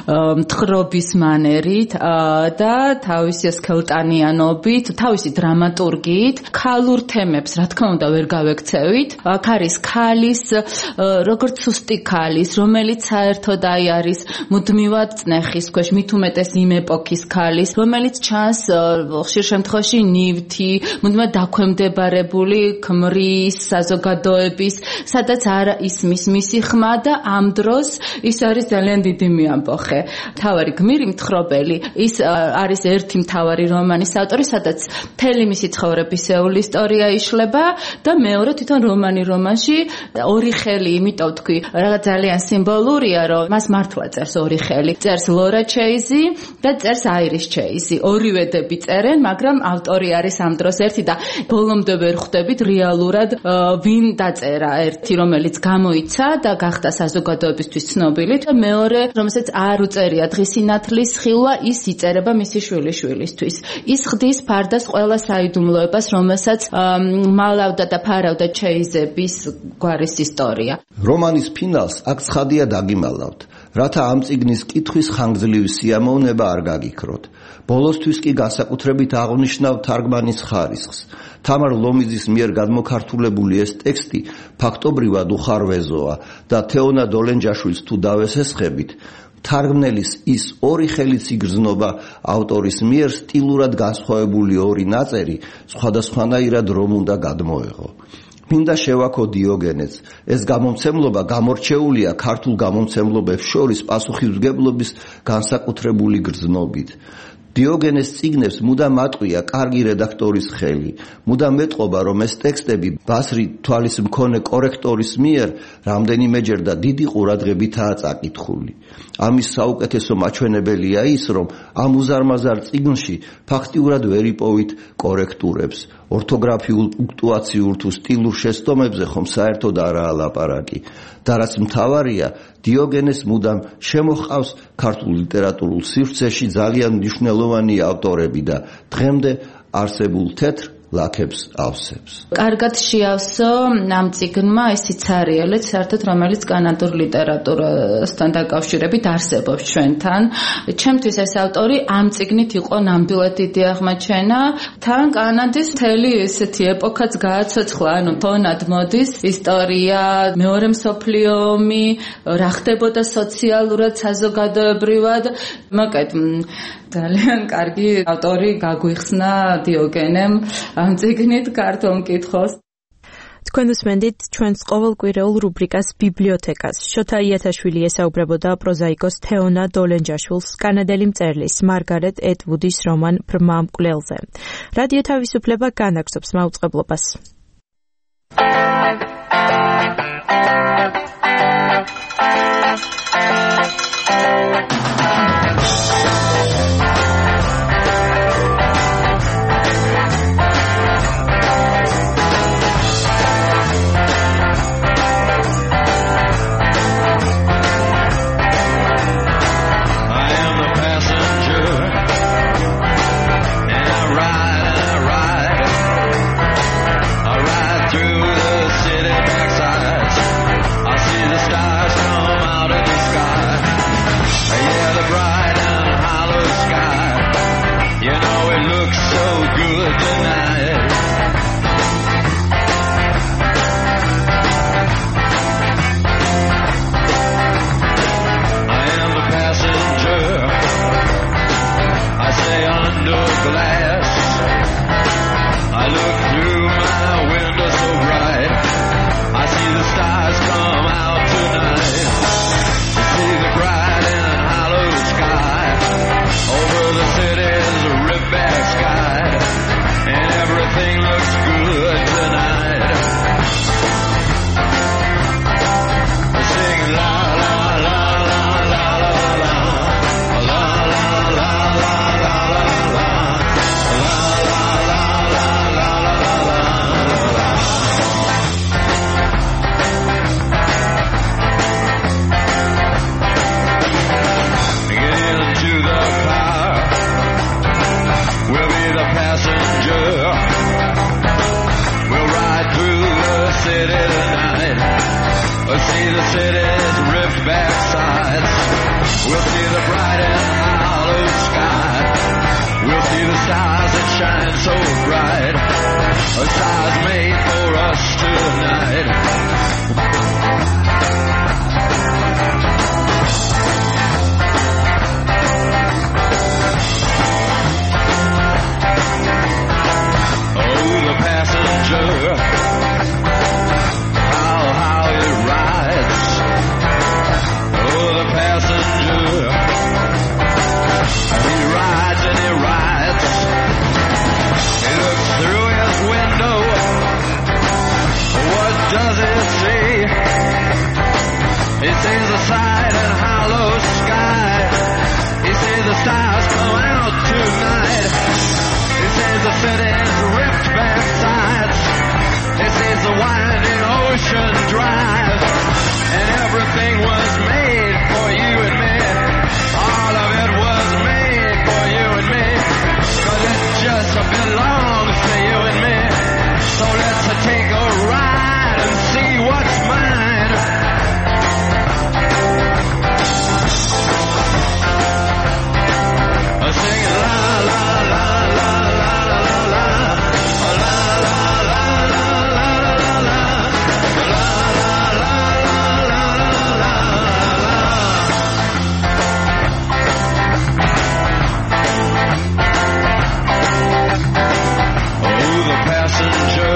მთხრობის მანერით და თავისი სქელტანიანობით, თავისი დრამატურგიით, ქალურ თემებს, რა თქმა უნდა, ვერ გავექცევით. აქ არის ქალის, როგორც სუსტი ქალის, რომელიც საერთოდ არის მუდმივად წნეხის ქვეშ, მით უმეტეს იმ ეპოქის ქალის, რომელიც ჩანს ხშირ შემთხვევაში ნივთი, მუდმივად დაქვემდებარებული ქმრის საზოგადოების, სადაც არ ისმის მისი ხმა და ამ დროს ის არის ძალიან დიდი მიამბოხე. მთავარი გმირი მთხრობელი, ის არის ერთი მთავარი რომანის ავტორი, სადაც მთელი მისი ცხოვრებისეული ისტორია იშლება და მეორე თვითონ რომანში ორი ხელი, იმიტომ თქვი, რაღაც ძალიან სიმბოლურია, რომ მას მართლა წერს ორი ხელი. წერს ლორა ჩეიზი და წერს აირის ჩეიზი. ორივე დები წერენ, მაგრამ ავტორი არის ამ დროს ერთი და ბოლომდე ვერ ხვდებით რეალურად ვინ დაწერა ერთი რომელიც გამოიცა და გახდა საზოგადოებისთვის ცნობილი და მეორე რომელსაც არ უწერია დღის სინათლის ხილვა ის იწერება მისი შვილიშვილისთვის ის ხდის ფარდას ყველა საიდუმლოებას რომელსაც მალავდა და ფარავდა ჩეიზების გვარის ისტორია რომანის ფინალს აქ ცხადია დაგიმალავთ რათა ამ წიგნის კითხვის ხანგრძლივი სიამოვნება არ გაგიქროთ ბოლოსთვის კი განსაკუთრებით აღნიშნავ თარგმანის ხარისხს თამარ ლომიძის მიერ გადმოქართულებული ეს ტექსტი ფაქტობრივად უხარვეზოა და თეონა დოლენჯაშვილს თუ დავესესხებით თარგმნელის ის ორი ხელით იგრძნობა ავტორის მიერ სტილურად განსხვავებული ორი ნაწერი სხვადასხვანაირად რომ უნდა გადმოეღო მინდა შევაქო დიოგენეს ეს გამომცემლობა გამორჩეულია ქართულ გამომცემლობებს შორის პასუხისმგებლობის განსაკუთრებული გრძნობით დიოგენეს წიგნებს მუდამ ატყვია კარგი რედაქტორის ხელი. მუდამ ეტყობა, რომ ეს ტექსტები ბასრი თვალის მქონე კორექტორის მიერ რამდენიმეჯერ და დიდი ყურადღებითაა წაკითხული. ამის საუკეთესო მაჩვენებელია ის, რომ ამ უზარმაზარ წიგნში ფაქტიურად ვერ იპოვით კორექტურებს. ორთოგრაფიულ, პუნქტუაციურ თუ სტილურ შეცდომებზე ხომ საერთოდ არაა ლაპარაკი. და რაც მთავარია, დიოგენეს მუდამ შემოჰყავს ქართულ ლიტერატურულ სივრცეში ძალიან მნიშვნელოვანი ავტორები და დღემდე არსებულ თეთრ ლაქებს ავსებს. კარგად შეავსო ამ წიგნმა ეს სიცარიელეც საერთოდ რომელიც კანადურ ლიტერატურასთან დაკავშირებით არსებობს ჩვენთან. ჩემთვის ეს ავტორი ამ წიგნით იყო ნამდვილად დიდი აღმოჩენა. თან კანადის მთელი ესეთი ეპოქაც გააცოცხლა, ანუ თონად მოდის ისტორია, მეორე მსოფლიო ომი, რა ხდებოდა სოციალურად, საზოგადოებრივად. მოკედ ძალიან კარგი ავტორი გაგვიხსნა დიოგენემ ამ წიგნით ქართულ მკითხოს. თქვენ უსმენდით ჩვენს ყოველკვირეულ რუბრიკას ბიბლიოთეკას. შოთა იათაშვილი ესაუბრებოდა პროზაიკოს თეონა დოლენჯაშვილს კანადელი მწერლის მარგარეტ ეტვუდის რომან ბრმა მკვლელზე. რადიო თავისუფლება განაგრძობს მაუწყებლობას. Over the city's rip-back sky the city's ripped back sides. We'll see the bright and hollow sky. We'll see the stars that shine so bright. A stars made for us tonight. Oh, the passenger, how it rides. Oh, the passenger, he rides and he rides. He looks through his window. What does he see? He sees the side and hollow sky. He sees the stars come out tonight. He sees the city's ripped back sides. He sees the winding ocean drive. And everything was made for you and me. All of it was made for you and me. 'Cause it just belongs to you and me. So let's take a ride and see what's mine. Singing la la la la la la la la la la la la Oh, the passenger,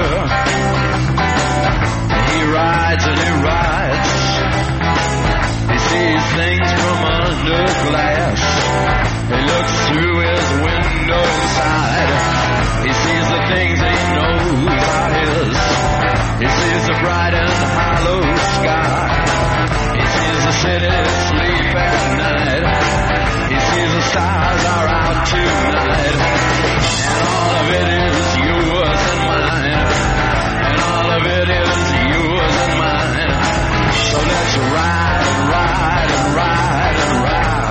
he rides and he rides. He sees things from under glass. He looks through his window inside. He sees the things he knows are his. He sees the bright and hollow sky. He sees the city sleep at night. He sees the stars are out tonight. And all of it is yours and mine. And all of it is yours and mine. So let's ride and ride and ride and ride.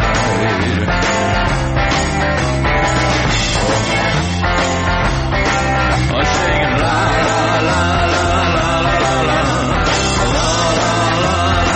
Oh, singing la la la la la la la la la la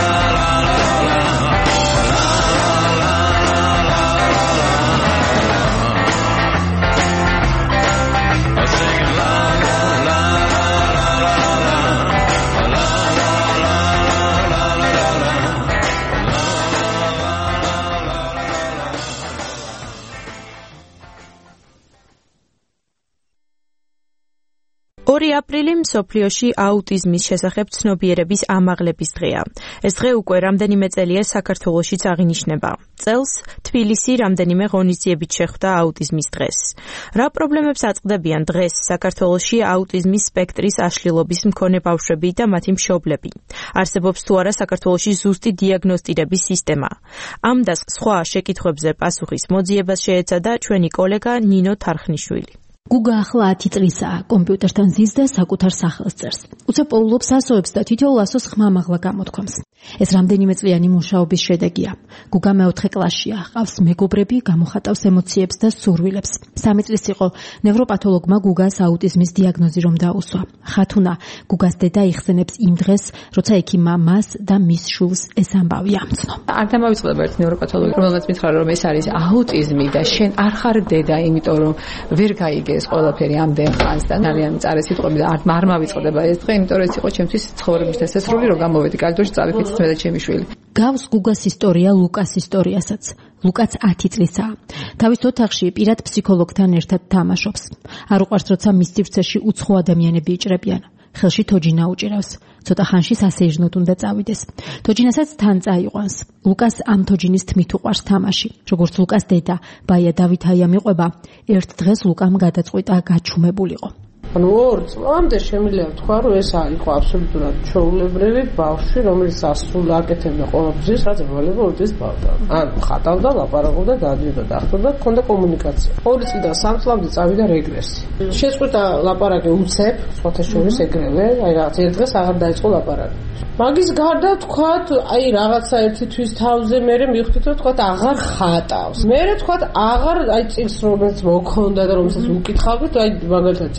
აპრილი მსოფლიოში აუტიზმის შესახებ ცნობიერების ამაღლების დღეა. ეს დღე უკვე რამდენიმე წელია საქართველოშიც აღინიშნება. წელს თბილისი რამდენიმე ღონისძიებით შეხვდა აუტიზმის დღეს. რა პრობლემებს აწყდებიან დღეს საქართველოში აუტიზმის სპექტრის აშლილობის მქონე ბავშვები და მათი მშობლები? არსებობს თუ არა საქართველოში ზუსტი დიაგნოსტირების სისტემა? ამ და სხვა შეკითხვებზე პასუხის მოძიებას შეეცადა ჩვენი კოლეგა ნინო თარხნიშვილი. გუგა ახლა 10 წლისაა, კომპიუტერთან ზის და საკუთარ სახელს წერს. უცებ პოულობს ასოებს და თითოეულ ასოს ხმამაღლა გამოთქვამს. ეს რამდენიმე წლიანი მუშაობის შედეგია. გუგა მეოთხე კლასშია, ჰყავს მეგობრები, გამოხატავს ემოციებს და სურვილებს. 3 წლის იყო ნევროპათოლოგმა გუგას აუტიზმის დიაგნოზი რომ დაუსვა. ხათუნა, გუგას დედა იხსენებს იმ დღეს, როცა ექიმმა მას და მის შვილს ეს ამბავი ამცნო. არ დამავიწყდება ერთ ნევროპათოლოგი, რომელსაც მითხრა რომ ეს არის აუტიზმი და შენ არ ხარ დედა, იმიტომ რომ ვერ გაიგე ეს ყველაფერი ამდენ ხანს და ძალიან მწარე სიტყვები და არ მავიწყდება ეს დღე, იმიტომ რომ ეს იყო ჩემთვის ცხოვრების დასასრული, რომ გამოვედი კალდოში წავიქით მე და ჩემი შვილი. გავს გუგას ისტორია ლუკას ისტორიასაც. ლუკაც 10 წლისაა. თავის ოთახში პირად ფსიქოლოგთან ერთად თამაშობს. არ უყვარს როცა მის სივრცეში უცხო ადამიანები იჭრებიან. ხელში თოჯინა უჭირავს. ცოტა ხანში სასეირნოდ უნდა წავიდეს. თოჯინასაც თან წაიყვანს. ლუკას ამ თოჯინის თმით უყვარს თამაში. როგორც ლუკას დედა, ბაია დავითაია მიყვება, ერთ დღეს ლუკამ გადაწყვიტა გაჩუმებულიყო. ანუ 2 წლამდე შემიძლია ვთქვა, რომ ეს იყო აბსოლუტურად ჩვეულებრივი ბავშვი, რომელიც ასრულ აკეთებდა ყოველთვის, რაც ევალება ურთის ბავშვი. ან ხატავდა, ლაპარაკობდა, დადიოდა, დახვდა, ჰქონდა კომუნიკაცია. 2 წლიდან 3 წლამდე წავიდა რეგრესი. შეწყვიტა ლაპარაკი უცებ, სხვათა შორის ეგრევე, აი რაღაც ერთ დღეს აღარ დაიწყო ლაპარაკი. მაგის გარდა თქვათ, აი რაღაცა ერთი თვის თავზე მე მივხვდით, რომ თქვათ აღარ ხატავს. მე თქვათ აღარ აი წინს რომელიც მოქონდა და რომელსაც უკითხავდით, აი მაგალითად ძიძას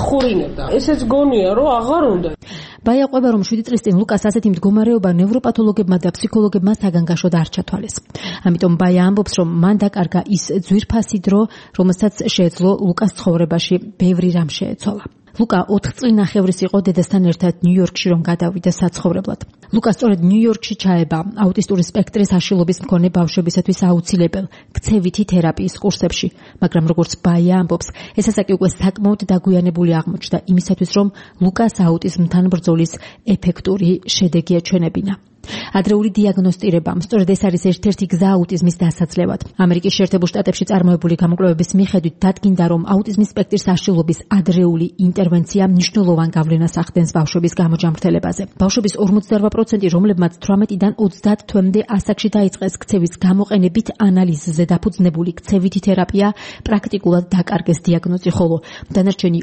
ახურინებდა. ესეც გონია, რომ აღარ უნდა. ბაია ყვება, რომ 7 წლის წინ ლუკას ასეთი მდგომარეობა ნევროპათოლოგებმა და ფსიქოლოგებმა საგანგაშოდ არ ჩათვალეს. ამიტომ ბაია ამბობს, რომ მან დაკარგა ის ძვირფასი დრო, რომელსაც შეეძლო ლუკას ცხოვრებაში ბევრი რამ შეეცვალა. ლუკა 4 წლის ნახევრის იყო დედასთან ერთად ნიუ-იორკში, რომ გადავიდა საცხოვრებლად. ლუკა სწორედ ნიუ-იორკში ჩაება აუტისტური სპექტრის აშლილობის მქონე ბავშვებისათვის აუცილებელ ქცევითი თერაპიის კურსებში, მაგრამ როგორც ბაია ამბობს, ეს ასაკი უკვე საკმაოდ დაგვიანებული აღმოჩნდა იმისათვის, რომ ლუკას აუტიზმთან ბრძოლის ეფექტური შედეგი ეჩვენებინა. ადრეული დიაგნოსტირება, სწორედ ეს არის ერთ-ერთი გზა აუტიზმის დასაძლევად. ამერიკის შეერთებულ შტატებში წარმოებული გამოკვლევების მიხედვით დადგინდა, რომ აუტიზმის სპექტრის აშლილობის ადრეული ინტერვენცია მნიშვნელოვან გავლენას ახდენს ბავშვების გამოჯამრთელებაზე. ბავშვების 48%, რომლებმაც 18-დან 30 თვემდე ასაკში დაიწყეს ქცევის გამოყენებით ანალიზზე დაფუძნებული ქცევითი თერაპია, პრაქტიკულად დაკარგეს დიაგნოზი, ხოლო დანარჩენი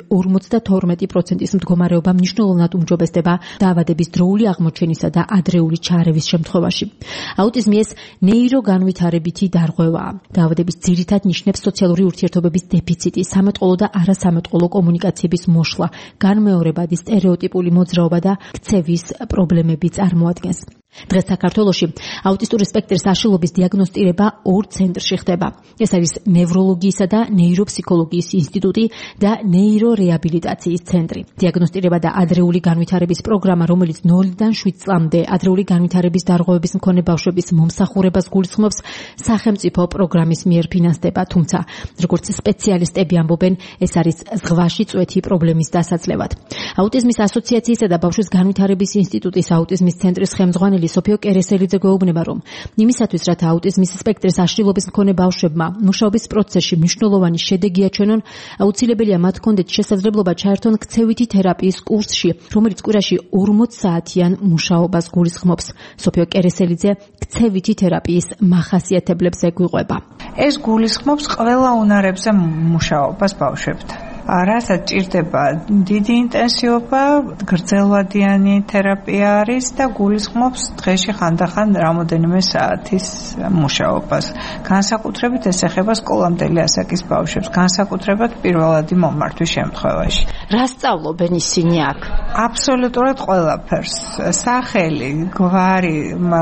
52%-ის მდგომარეობა მნიშვნელოვნად უმჯობესდება დაავადების დროული აღმოჩენისა და ადრეული ჩარევის შემთხვევაში. აუტიზმი ეს ნეიროგანვითარებითი დარღვევაა. დაავადების ძირითად ნიშნებს სოციალური ურთიერთობების დეფიციტი, სამეთყოლო და არასამეთყოლო კომუნიკაციების მოშლა, განმეორებადი სტერეოტიპული მოძრაობა და ქცევის პრობლემები წარმოადგენს. დღეს საქართველოში აუტისტური სპექტრის აშლილობის დიაგნოსტირება 2 ცენტრში ხდება. ეს არის ნევროლოგიისა და ნეიროფსიქოლოგიის ინსტიტუტი და ნეირორეაბილიტაციის ცენტრი. დიაგნოსტირება და ადრეული განვითარების პროგრამა, რომელიც 0-დან 7 წლამდე ადრეული განვითარების დარღვევების მქონე ბავშვების მომსახურებას გულისხმობს, სახელმწიფო პროგრამის მიერ ფინანსდება, თუმცა როგორც სპეციალისტები ამბობენ, ეს არის ზღვაში წვეთი პრობლემის დასაძლევად. აუტიზმის ასოციაციისა და ბავშვის განვითარების ინსტიტუტის აუტიზმის ცენტრის ხელმძღვანელი სოფიო კერესელიძე გვეუბნება, რომ იმისათვის, რათა აუტიზმის სპექტრის აშლილობის მქონე ბავშვებმა მუშაობის პროცესში მნიშვნელოვანი შედეგი აჩვენონ, აუცილებელია მათ ჰქონდეთ შესაძლებლობა ჩაერთონ ქცევითი თერაპიის კურსში, რომელიც კვირაში 40 საათიან მუშაობას გულისხმობს. სოფიო კერესელიძე ქცევითი თერაპიის მახასიათებლებზე გვიყვება. ეს გულისხმობს ყველა უნარებზე მუშაობას ბავშვებთან. რასაც ჭირდება დიდი ინტენსივობა, გრძელვადიანი თერაპია არის და გულისხმობს დღეში ხანდახან რამოდენიმე საათის მუშაობას. განსაკუთრებით ეს ეხება სკოლამდელი ასაკის ბავშვებს, განსაკუთრებით პირველადი მომართვის შემთხვევაში. რა სწავლობენ ისინი აქ? აბსოლუტურად ყველაფერს. სახელი, გვარი,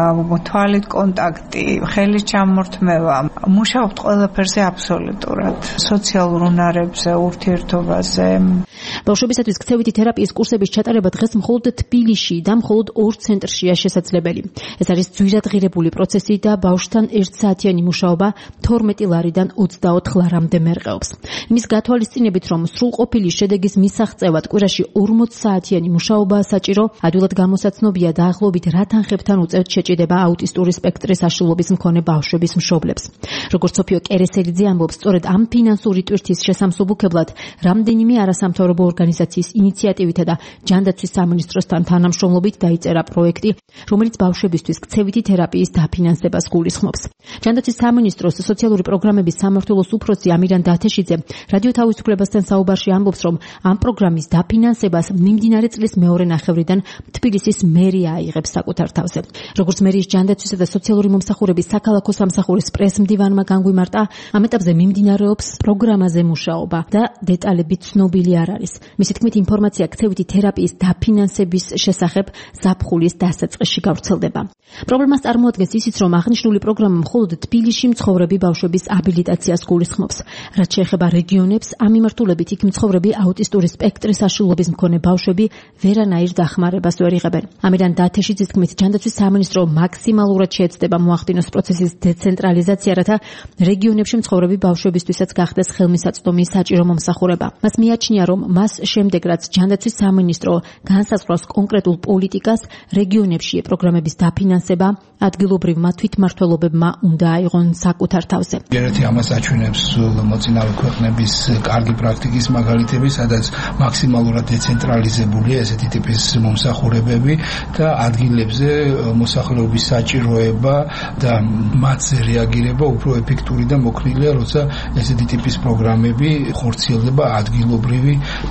თვალით კონტაქტი, ხელის ჩამორთმევა, მუშაობთ ყველაფერზე აბსოლუტურად. სოციალურ უნარებზე, ურთიერთობაზე. ბავშვებისათვის ქცევითი თერაპიის კურსების ჩატარება დღეს მხოლოდ თბილისში და მხოლოდ 2 ცენტრშია შესაძლებელი. ეს არის ძვირადღირებული პროცესი და ბავშვთან 1 საათიანი მუშაობა 12 ლარიდან 24 ლარამდე მერყეობს. იმის გათვალისწინებით, რომ სრულყოფილი შედეგის მისაღწევად კვირაში 40 საათიანი მუშაობაა საჭირო, ადვილად გამოსაცნობია დაახლოებით რა თანხებთან უწევთ შეჭიდება აუტისტური სპექტრის აშლილობის მქონე ბავშვების მშობლებს. როგორც სოფიო კერესელიძე ამბობს, სწორედ ამ ფინანსური ტვირთის შესამსუბუქებლად რამდენიმე არასამთავრობო ორგანიზაციის ინიციატივითა და ჯანდაცვის სამინისტროსთან თანამშრომლობით დაიწერა პროექტი, რომელიც ბავშვებისთვის ქცევითი თერაპიის დაფინანსებას გულისხმობს. ჯანდაცვის სამინისტროს სოციალური პროგრამების სამმართველოს უფროსი ამირან დათეშიძე რადიო თავისუფლებასთან საუბარში ამბობს, რომ ამ პროგრამის დაფინანსებას მიმდინარე წლის მეორე ნახევრიდან თბილისის მერია აიღებს საკუთარ თავზე. როგორც მერიის ჯანდაცვისა და სოციალური მომსახურების საქალაქო სამსახურის პრესმდივანმა განგვიმარტა, ამ ეტაპზე მიმდინარეობს პროგრამაზე მუშაობა და დეტალები ცნობილი არ არის. მისი თქმით, ინფორმაცია ქცევითი თერაპიის დაფინანსების შესახებ ზაფხულის დასაწყისში გავრცელდება. პრობლემას წარმოადგენს ისიც, რომ აღნიშნული პროგრამა მხოლოდ თბილისში მცხოვრები ბავშვების აბილიტაციას გულისხმობს. რაც შეეხება რეგიონებს, ამ მიმართულებით იქ მცხოვრები აუტისტური სპექტრის აშლილობის მქონე ბავშვები ვერანაირ დახმარებას ვერ იღებენ. ამიდან დათეშიძის თქმით, ჯანდაცვის სამინისტრო მაქსიმალურად შეეცდება მოახდინოს პროცესის დეცენტრალიზაცია, რათა რეგიონებში მცხოვრები ბავშვებისთვისაც გახდეს ხელმისაწვდომი საჭირო მომსახურება. მას მიაჩნია, რომ მას შემდეგ, რაც ჯანდაცვის სამინისტრო განსაზღვრავს კონკრეტულ პოლიტიკას, რეგიონებში პროგრამების დაფინანსება ადგილობრივმა თვითმმართველობებმა უნდა აიღონ საკუთარ თავზე. ერთი ამას აჩვენებს მოწინავე ქვეყნების კარგი პრაქტიკის მაგალითები, სადაც მაქსიმალურად დეცენტრალიზებულია ესეთი ტიპის მომსახურებები და ადგილებზე მოსახლეობის საჭიროება და მათზე რეაგირება უფრო ეფექტური და მოქნილია, როცა ესეთი ტიპის პროგრამები ხორციელდება ადგილობრივი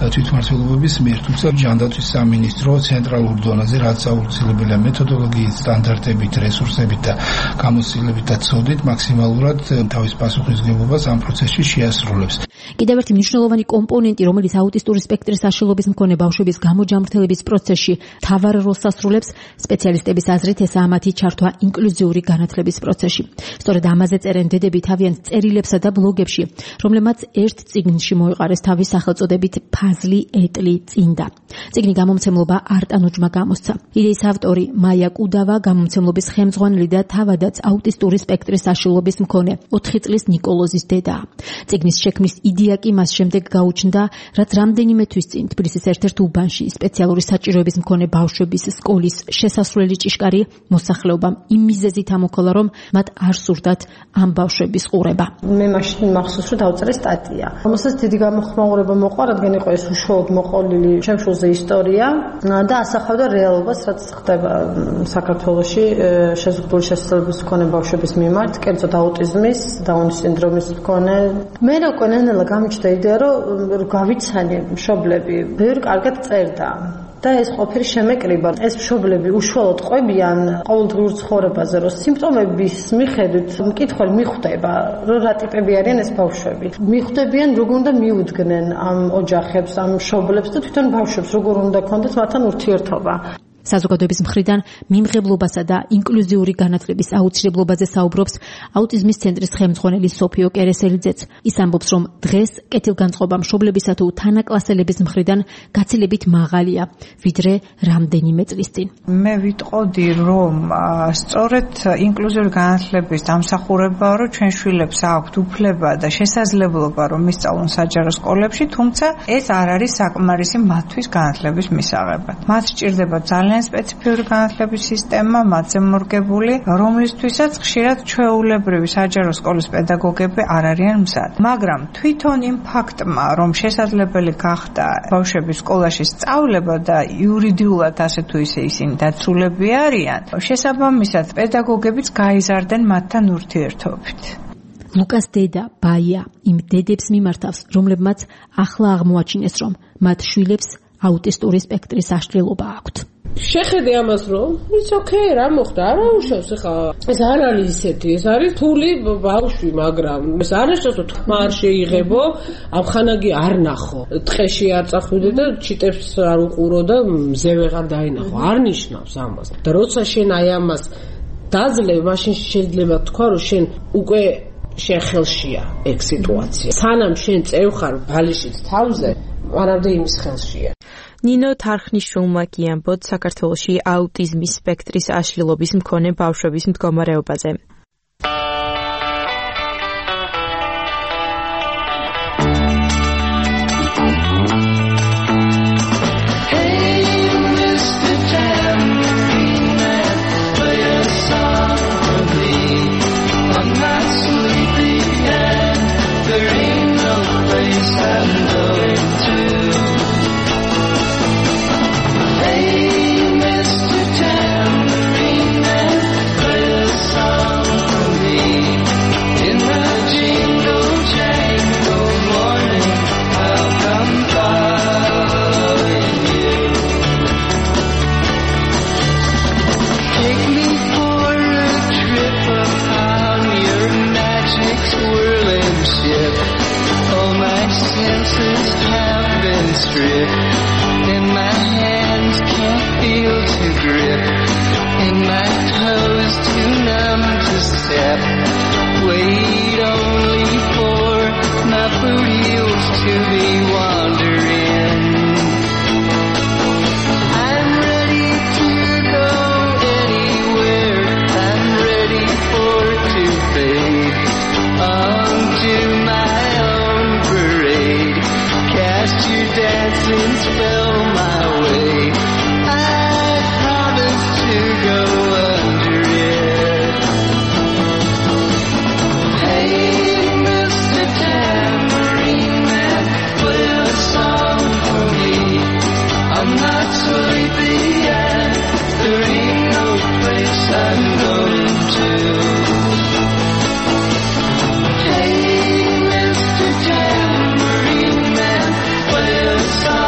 თვითმმართველობის მიერ, თუმცა ჯანდაცვის სამინისტრო ცენტრალურ დონეზე რაც აუცილებელია მეთოდოლოგიის სტანდარტებით, რესურსებით და გამოცდილებით და ცოდით მაქსიმალურად თავის პასუხისმგებლობას ამ პროცესში შეასრულებს. კიდევ ერთი მნიშვნელოვანი კომპონენტი, რომელიც აუტისტური სპექტრის აშლილობის მქონე ბავშვების გამოჯამრთელების პროცესში მთავარ როლს ასრულებს, სპეციალისტების აზრით ესაა მათი ჩართვა ინკლუზიური განათლების პროცესში. სწორედ ამაზე წერენ დედები თავიანთ წერილებსა და ბლოგებში, რომლებმაც ერთ წიგნში მოიყარეს თავის სახელწოდებით ფაზლი ეტლი წინდა. წიგნი გამომცემლობა არტანუჯმა გამოსცა. იდეის ავტორი მაია კუდავა, გამომცემლობის ხელმძღვანელი და თავადაც აუტისტური სპექტრის აშლილობის მქონე 4 წლის ნიკოლოზის დედაა. წიგნის შექმნის იდეა კი მას შემდეგ გაუჩნდა, რაც რამდენიმე თვის წინ თბილისის ერთ-ერთ უბანში სპეციალური საჭიროების მქონე ბავშვების სკოლის შესასვლელი ჭიშკარი მოსახლეობამ იმ მიზეზით ამოქოლა, რომ მათ არ სურდათ ამ ბავშვების ყურება. მე მაშინ მახსოვს, რომ დავწერე სტატია, რომელსაც დიდი გამოხმაურება მოყვა, რადგან იყო ეს უშუალოდ მოყოლილი ჩემ შულზე ისტორია და ასახავდა რეალობას, რაც ხდება საქართველოში შეზღუდული შესაძლებლობის მქონე ბავშვების მიმართ, კერძოდ აუტიზმის, დაუნის სინდრომის მქონე. მე უკვე ნელა გამიჩნდა იდეა, რომ გავიცანი მშობლები, ბევრი კარგად წერდა. და ეს ყოფილი შემეკრიბა. ეს მშობლები უშუალოდ ყვებიან ყოველდღიურ ცხოვრებაზე, რომ სიმპტომების მიხედვით მკითხველი მიხვდება, რომ რა ტიპები არიან ეს ბავშვები. მიხვდებიან, როგორ უნდა მიუდგნენ ამ ოჯახებს, ამ მშობლებს და თვითონ ბავშვებს როგორ უნდა ქონდეს მათთან ურთიერთობა. საზოგადოების მხრიდან მიმღებლობასა და ინკლუზიური განათლების აუცილებლობაზე საუბრობს აუტიზმის ცენტრის ხელმძღვანელი სოფიო კერესელიძეც. ის ამბობს, რომ დღეს კეთილგანწყობა მშობლებისა თუ თანაკლასელების მხრიდან გაცილებით მაღალია, ვიდრე რამდენიმე წლის წინ. მე ვიტყოდი, რომ სწორედ ინკლუზიური განათლების დამსახურებაა, რომ ჩვენ შვილებს აქვთ უფლება და შესაძლებლობა, რომ ისწავლონ საჯარო სკოლებში, თუმცა ეს არ არის საკმარისი მათთვის განათლების მისაღებად. მათ სჭირდება ძალიან სპეციფიური განათლების სისტემა, მათზე მორგებული, რომლისთვისაც ხშირად ჩვეულებრივი საჯარო სკოლის პედაგოგები არ არიან მზად. მაგრამ თვითონ იმ ფაქტმა, რომ შესაძლებელი გახდა ბავშვების სკოლაში სწავლება და იურიდიულად ასე თუ ისე ისინი დაცულები არიან, შესაბამისად პედაგოგებიც გაიზარდნენ მათთან ურთიერთობით. ლუკას დედა ბაია იმ დედებს მიმართავს, რომლებმაც ახლა აღმოაჩინეს, რომ მათ შვილებს აუტისტური სპექტრის აშლილობა აქვთ. შეხედე ამას, რომ ის ოკეი, რა მოხდა, არა უშავს, ხა ეს არ არის ისეთი, ეს არის თული ბავშვი, მაგრამ ეს არასდროს თქმა არ შეიღებო, ამხანაგი არ ნახო, ტყეში არ წახვიდე და ჩიტებს არ უყურო და მზე ვეღარ დაინახო, არ ნიშნავს ამას. და როცა შენ აი ამას დაძლევ, მაშინ შეიძლება თქვა, რომ შენ უკვე შენ ხელშია ეგ სიტუაცია. სანამ შენ წევხარ ბალიშით თავზე, არამედ იმის ხელშია. ნინო თარხნიშვილმა კი ამბობს საქართველოში აუტიზმის სპექტრის აშლილობის მქონე ბავშვების მდგომარეობაზე. Hey, Mr. Tambourine Man, play a song.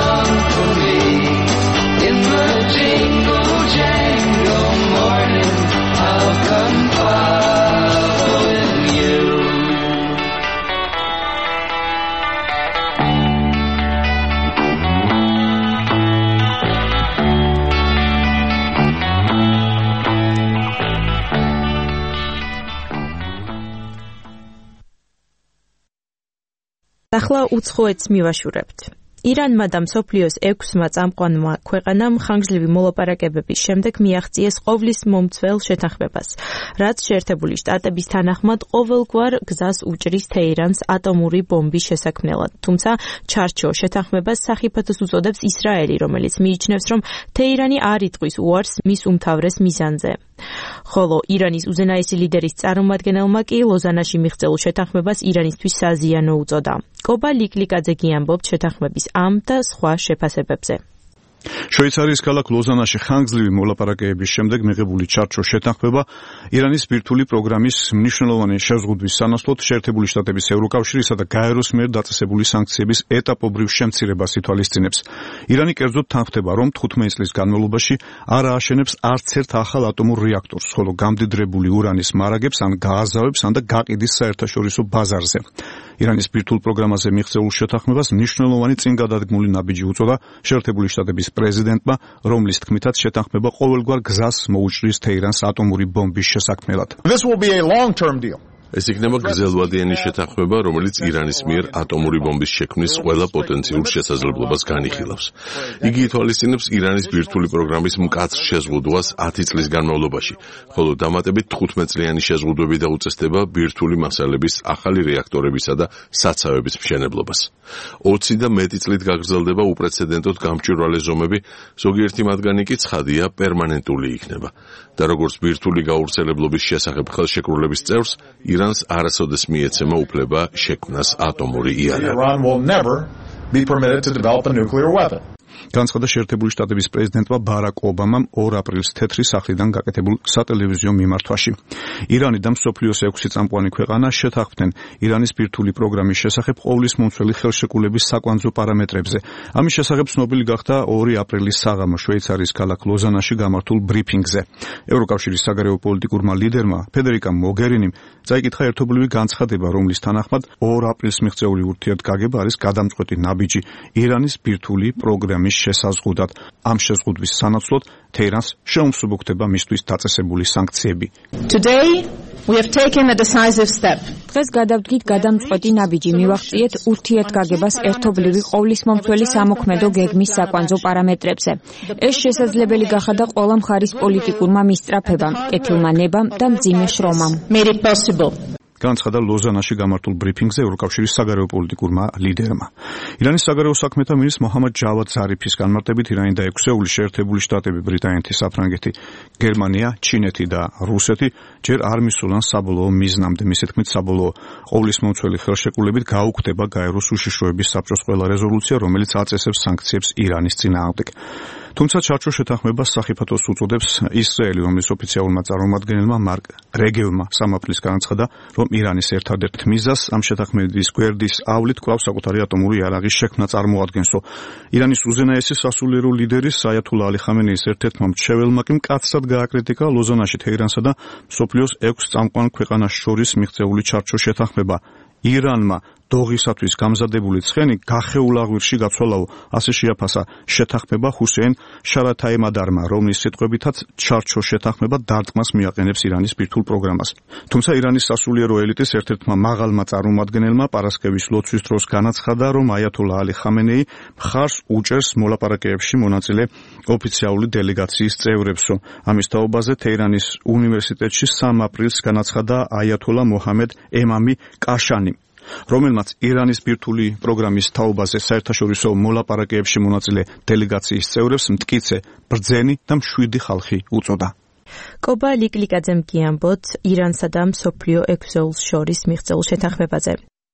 ახლა უცხოეთს მივაშურებთ. ირანმა და მსოფლიოს 6-მა წამყვანმა ქვეყანამ ხანგრძლივი მოლაპარაკებების შემდეგ მიაღწიეს ყოვლის მომცველ შეთანხმებას, რაც შეერთებული შტატების თანახმად ყოველგვარ გზას უჭრის თეირანს ატომური ბომბის შესაქმნელად. თუმცა ჩარჩო შეთანხმებას სახიფათოს უწოდებს ისრაელი, რომელიც მიიჩნევს, რომ თეირანი არ იტყვის უარს მის უმთავრეს მიზანზე. ხოლო ირანის უზენაესი ლიდერის წარმომადგენელმა კი ლოზანაში მიღწეულ შეთანხმებას ირანისთვის საზიანო უწოდა. კობა ლიკლიკაძე გიამბობთ შეთანხმების ამ და სხვა შეფასებებზე. შვეიცარიის ქალაქ ლოზანაში ხანგრძლივი მოლაპარაკებების შემდეგ მიღებული ჩარჩო შეთანხმება ირანის ბირთვული პროგრამის მნიშვნელოვანი შეზღუდვის სანაცვლოდ შეერთებული შტატების ევროკავშირისა და გაეროს მიერ დაწესებული სანქციების ეტაპობრივ შემცირებას ითვალისწინებს. ირანი კერძოდ თანხმდება, რომ 15 წლის განმავლობაში არ ააშენებს არც ერთ ახალ ატომურ რეაქტორს, ხოლო გამდიდრებული ურანის მარაგებს ან გააზავებს, ან და გაყიდის საერთაშორისო ბაზარზე. ირანის ბირთვულ პროგრამაზე მიღწეულ შეთანხმებას მნიშვნელოვანი წინგადადგმული ნაბიჯი უწოდა შეერთებული შტატების პრეზიდენტმა, რომლის თქმითაც შეთანხმება ყოველგვარ გზას მოუჭრის თეირანს ატომური ბომბის შესაქმნელად. This will be a long-term deal. ეს იქნება გრძელვადიანი შეთანხმება, რომელიც ირანის მიერ ატომური ბომბის შექმნის ყველა პოტენციურ შესაძლებლობას განიხილავს. იგი ითვალისწინებს ირანის ბირთვული პროგრამის მკაცრ შეზღუდვას 10 წლის განმავლობაში, ხოლო დამატებით 15 წლიანი შეზღუდვები დაუწესდება ბირთვული მასალების ახალი რეაქტორებისა და საცავების მშენებლობას. 20 და მეტი წლით გაგრძელდება უპრეცედენტოდ გამჭვირვალე ზომები, ზოგიერთი მათგანი კი ცხადია პერმანენტული იქნება. და როგორც ბირთვული გავრცელებლობის შესახებ ხელშეკრულების წევრს, ირანს არასოდეს მიეცემა უფლება შექმნას ატომური იარაღი. Iran will never be permitted to develop a nuclear weapon. განცხადა შეერთებული შტატების პრეზიდენტმა ბარაკ ობამამ 2 აპრილს თეთრი სახლიდან გაკეთებულ სატელევიზიო მიმართვაში. ირანი და მსოფლიოს 6 წამყვანი ქვეყანა შეთანხმდნენ ირანის ბირთვული პროგრამის შესახებ ყოვლის მომცველი ხელშეკრულების საკვანძო პარამეტრებზე. ამის შესახებ ცნობილი გახდა 2 აპრილის საღამო შვეიცარიის ქალაქ ლოზანაში გამართულ ბრიფინგზე. ევროკავშირის საგარეო პოლიტიკურმა ლიდერმა ფედერიკა მოგერინიმ წაიკითხა ერთობლივი განცხადება, რომლის თანახმად 2 აპრილს მიღწეული ურთიერთგაგება არის გადამწყვეტი ნაბიჯი ირანის ბირთვული პროგრამის შესაზღუდად. ამ შეზღუდვის სანაცვლოდ თეირანს შეუმსუბუქდება მისთვის დაწესებული სანქციები. Today we have taken a decisive step. დღეს გადავდგით გადამწყვეტი ნაბიჯი, მივახციეთ ურთიერთგაგებას ერთობლივი ყოვლისმომცველი სამოქმედო გეგმის საკვანძო პარამეტრებზე. ეს შესაძლებელი გახადა ყველა მხარის პოლიტიკურმა მისწრაფებამ, კეთილმა ნებამ და მძიმე შრომამ. Made it possible. განცხადა ლოზანაში გამართულ ბრიფინგზე ევროკავშირის საგარეო პოლიტიკურმა ლიდერმა. ირანის საგარეო საქმეთა მინისტრ მოჰამად ჯავად ზარიფის განმარტებით ირანი და 6 შეერთებული შტატები, ბრიტანეთი, საფრანგეთი, გერმანია, ჩინეთი და რუსეთი ჯერ არ მისულან საბოლოო მიზნამდე. მისი თქმით, საბოლოო ყოვლისმომცველი ხელშეკრულებით გაუქმდება გაეროს უშიშროების საბჭოს ყველა რეზოლუცია, რომელიც აწესებს სანქციებს ირანის წინააღმდეგ. თუმცა ჩარჩო შეთანხმებას სახიფათოს უწოდებს ისრაელი, რომლის ოფიციალურმა წარმომადგენელმა მარკ რეგევმა 3 აპრილს განაცხადა, რომ ირანის ერთადერთ მიზანს ამ შეთანხმების გვერდის ავლით კვლავ საკუთარი ატომური იარაღის შექმნა წარმოადგენსო. ირანის უზენაესი სასულიერო ლიდერის აიათულა ალი ხამენეის ერთ-ერთმა მრჩეველმა კი მკაცრად გააკრიტიკა ლოზანაში თეირანსა და მსოფლიოს 6 წამყვან ქვეყანას შორის მიღწეული ჩარჩო შეთანხმება. ირანმა დოღისათვის გამზადებული ცხენი გახეულ აღვირში გაცვალაო, ასე შეაფასა შეთანხმება ჰუსეინ შარათაიმადარმა, რომლის სიტყვებითაც ჩარჩო შეთანხმება დარტყმას მიაყენებს ირანის ბირთვულ პროგრამას. თუმცა ირანის სასულიერო ელიტის ერთ-ერთმა მაღალმა წარმომადგენელმა პარასკევის ლოცვის დროს განაცხადა, რომ აიათოლა ალი ხამენეი მხარს უჭერს მოლაპარაკებებში მონაწილე ოფიციალური დელეგაციის წევრებსო. ამის თაობაზე თეირანის უნივერსიტეტში 3 აპრილს განაცხადა აიათოლა მოჰამედ ემამი კაშანი, რომელმაც ირანის ბირთვული პროგრამის თაობაზე საერთაშორისო მოლაპარაკებებში მონაწილე დელეგაციის წევრებს მტკიცე, ბრძენი და მშვიდი ხალხი უწოდა. კობა ლიკლიკაძემ გიამბოთ ირანსა და მსოფლიო 6 შორის მიღწეულ შეთანხმებაზე.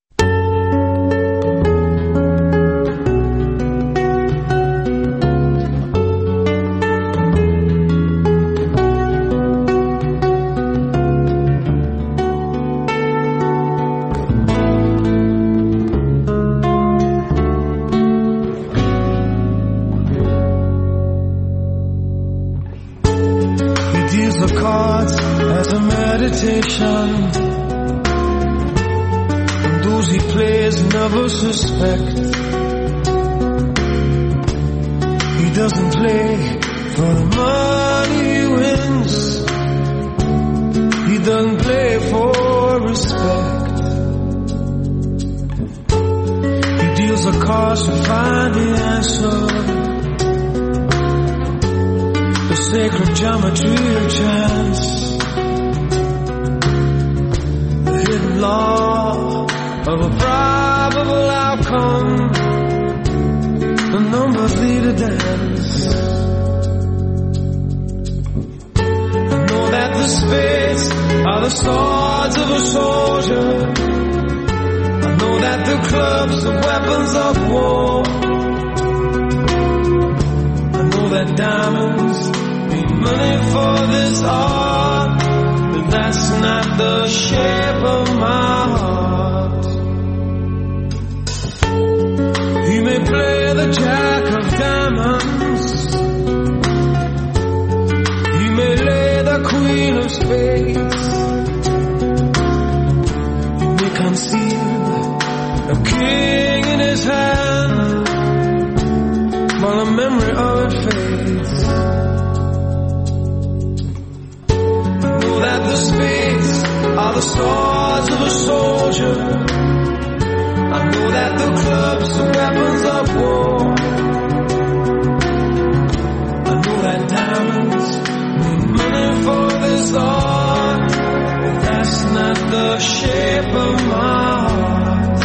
As a meditation, and those he plays never suspect. He doesn't play for the money he wins. He doesn't play for respect. cost to find the answer. The sacred geometry of chance, the hidden law of a probable outcome, the numbers lead a dance. I know that the spades are the swords of a soldier. I know that the clubs are weapons of war. I know that diamonds need money for this art, but that's not the shape of my heart. You may play the jack of diamonds, you may lay the queen of spades, you may conceal a king in his hand while the memory of it fades. I know that the spades are the swords of a soldier. I know that the clubs are weapons of war. I know that diamonds need money for this art, but that's not the shape of my heart.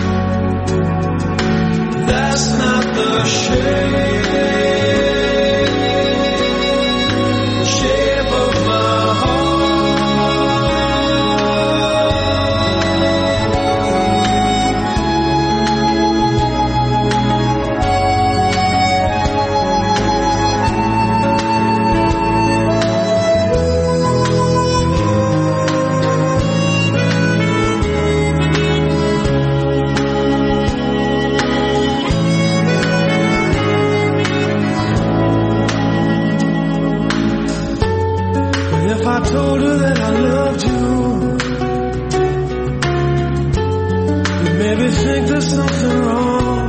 That's not the shape of my If I told her that I loved you, you'd maybe think there's something wrong.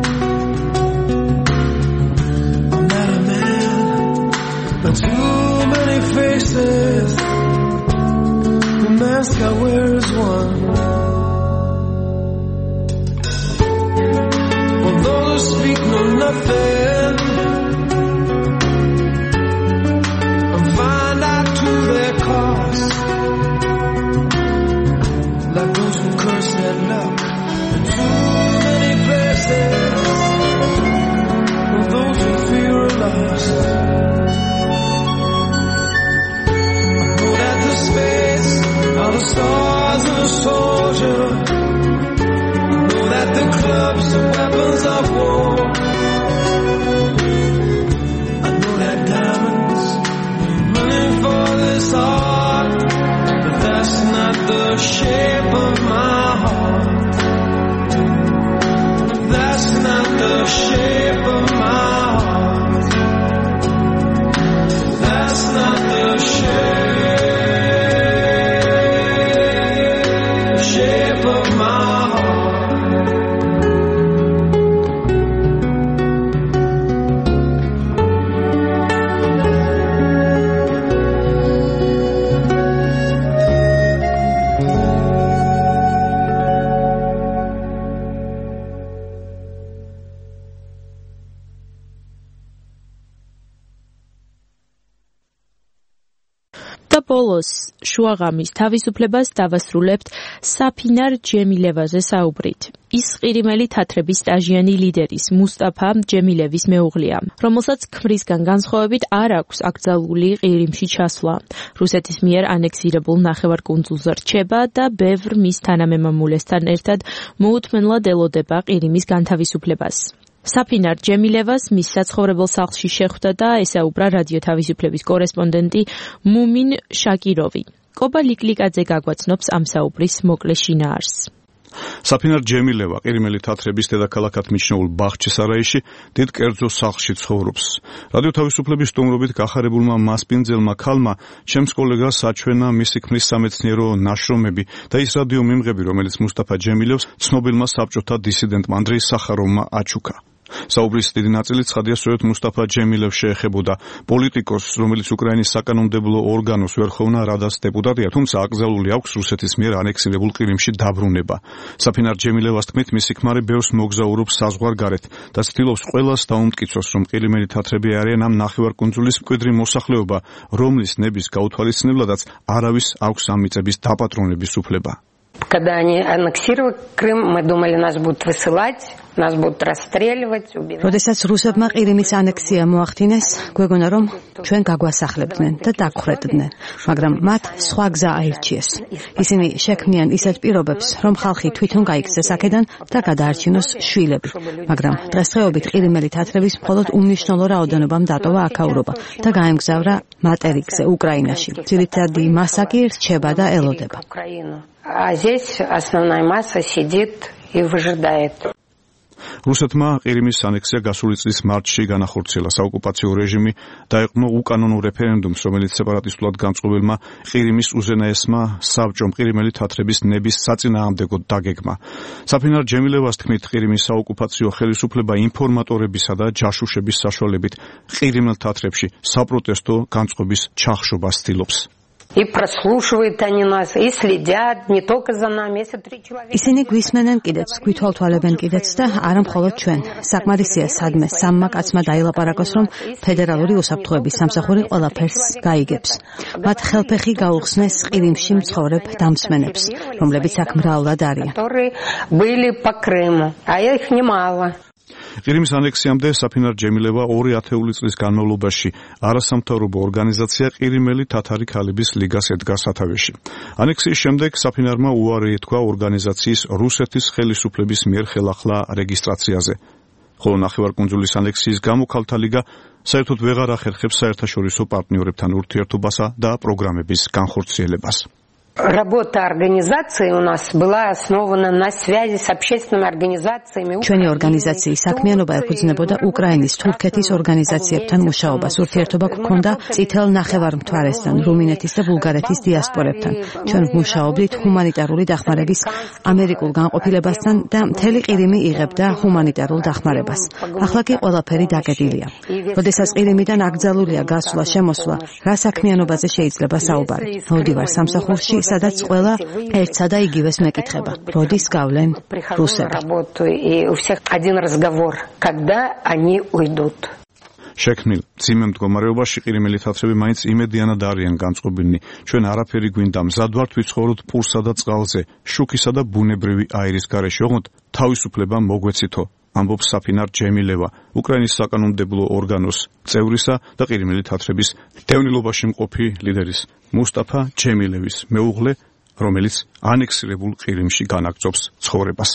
I'm not a man, but too many faces. The mask I wear is one. For those who speak know nothing, their cost, like those who curse their luck in too many places, or those who fear are lost. I know that the spades are the stars of a soldier. I know that the clubs are weapons of war. I know that diamonds for this art, but that's not the shape of my heart. That's not the shape of my heart. That's not the shape of my heart. ბოლოს შუაღამის თავისუფლებას დავასრულებთ საფინარ ჯემილევაზე საუბრით. ის ყირიმელი თათრების სტაჟიანი ლიდერის მუსტაფა ჯემილევის მეუღლეა, რომელსაც ქმრისგან განსხვავებით არ აქვს აკრძალული ყირიმში ჩასვლა. რუსეთის მიერ ანექსირებულ ნახევარკუნძულზე რჩება და ბევრ მის თანამემამულესთან ერთად მოუთმენლად ელოდება ყირიმის განთავისუფლებას. საფინარ ჯემილევას მის საცხოვრებელ სახლში შეხვდა და ესაუბრა რადიო თავისუფლების კორესპონდენტი მუმინ შაკიროვი. კობა ლიკლიკაძე გაგვაცნობს ამ საუბრის მოკლე შინაარსს. საფინარ ჯემილევა ყირიმელი თათრების დედაქალაქად მიჩნეულ ბახჩისარაიში დიდ კერძო სახლში ცხოვრობს. რადიო თავისუფლების სტუმრობით გახარებულმა მასპინძელმა ქალმა ჩემს კოლეგას საჩვენა მისი ქმრის სამეცნიერო ნაშრომები და ის რადიო მიმღები, რომელიც მუსტაფა ჯემილევს ცნობილმა საბჭოთა დისიდენტმა ანდრეი სახაროვმა აჩუქა. საუბრის დიდი ნაწილი ცხადია სწორედ მუსტაფა ჯემილევს შეეხებოდა, პოლიტიკოსს, რომელიც უკრაინის საკანონმდებლო ორგანოს ვერხოვნა რადას დეპუტატია, თუმცა აკრძალული აქვს რუსეთის მიერ ანექსირებულ ყირიმში დაბრუნება. საფინარ ჯემილევას თქმით, მისი ქმარი ბევრს მოგზაურობს საზღვარგარეთ და ცდილობს ყველას დაუმტკიცოს, რომ ყირიმელი თათრები არიან ამ ნახევარკუნძულის მკვიდრი მოსახლეობა, რომლის ნების გაუთვალისწინებლადაც არავის აქვს ამ მიწების დაპატრონების უფლება. Когда они аннексировали Крым, мы думали, нас будут высылать, нас будут расстреливать, убивать. როდესაც რუსებმა ყირიმის ანექსია მოახდინეს, გვეგონა რომ ჩვენ გაგვასახლებდნენ და დაგხვრედნენ, მაგრამ მათ სხვა გზა აირჩიეს. ისინი შექმნიან ისეთ პირობებს, რომ ხალხი თვითონ გაიქცეს აქედან და გადაარჩინოს შვილები, მაგრამ დღესდღეობით ყირიმელი თათრების მხოლოდ უმნიშვნელო რაოდენობამ დატოვა აქაურობა და გაემგზავრა მატერიკზე, უკრაინაში. ძირითადი მასა კი რჩება და ელოდება. А здесь основная масса сидит и выжидает. რუსეთმა ყირიმის ანექსია გასული წლის მარტში განახორციელა. საოკუპაციო რეჟიმი დაეყრდნო უკანონო რეფერენდუმს, რომელიც სეპარატისტულად განწყობილმა ყირიმის უზენაესმა საბჭომ ყირიმელი თათრების ნების საწინააღმდეგოდ დაგეგმა. საფინარ ჯემილევას თქმით, ყირიმის საოკუპაციო ხელისუფლება ინფორმატორებისა და ჯაშუშების საშუალებით ყირიმელ თათრებში საპროტესტო განწყობის ჩახშობას ცდილობს. И прослушивают они нас, и следят не только за нами, если 3 человека. ისინი გვისმენენ კიდეც, გვითვალთვალებენ კიდეც და არა მხოლოდ ჩვენ. საკმარისია სადმე სამმა კაცმა დაილაპარაკოს, რომ ფედერალური უსაფრთხოების სამსახური ყველაფერს გაიგებს. მათ ხელფეხი გაუხსნეს ყირიმში მცხოვრებ დამსმენებს, რომლებიც აქ მრავლად არიან. Которые были по Крыму, а их немало. ყირიმის ანექსიამდე საფინარ ჯემილევა 2 ათეული წლის განმავლობაში არასამთავრობო ორგანიზაცია ყირიმელი თათარი ქალების ლიგას ედგა სათავეში. ანექსიის შემდეგ საფინარმა უარი ეთქვა ორგანიზაციის რუსეთის ხელისუფლების მიერ ხელახლა რეგისტრაციაზე. ხოლო ნახევარკუნძულის ანექსიის გამო ქალთა ლიგა საერთოდ ვეღარ ახერხებს საერთაშორისო პარტნიორებთან ურთიერთობასა და პროგრამების განხორციელებას. Работа организации у нас была основана на связи с общественными организациями. ჩვენი ორგანიზაციის საქმიანობა ეფუძნებოდა უკრაინის, თურქეთის ორგანიზაციებთან მუშაობას. ურთიერთობა გქონდა წითელ ნახევარმთვარესთან, რუმინეთის და ბულგარეთის დიასპორებთან. ჩვენ მუშაობდით ჰუმანიტარული დახმარების ამერიკულ განყოფილებასთან და მთელი ყირიმი იღებდა ჰუმანიტარულ დახმარებას. ახლა კი ყველაფერი დაკეტილია. როდესაც ყირიმიდან აკრძალულია გასვლა-შემოსვლა, რა საქმიანობაზე შეიძლება საუბარი? მოვდივარ სამსახურში, სადაც ყველა ერთსა და იგივეს მეკითხება. როდის გავლენ რუსები? შექმნილ ძიმე მდგომარეობაში ყირიმელი თათრები მაინც იმედიანად არიან განწყობილნი. ჩვენ არაფერი გვინდა, მზად ვართ ვიცხოვროთ პურსა და წყალზე, შუქისა და ბუნებრივი აირის გარეშე, ოღონდ თავისუფლება მოგვეცითო. ამბობს საფინარ ჯემილევა, უკრაინის საკანონმდებლო ორგანოს წევრისა და ყირიმელი თათრების დევნილობაში მყოფი ლიდერის მუსტაფა ჯემილევის მეუღლე, რომელიც ანექსირებულ ყირიმში განაგრძობს ცხოვრებას.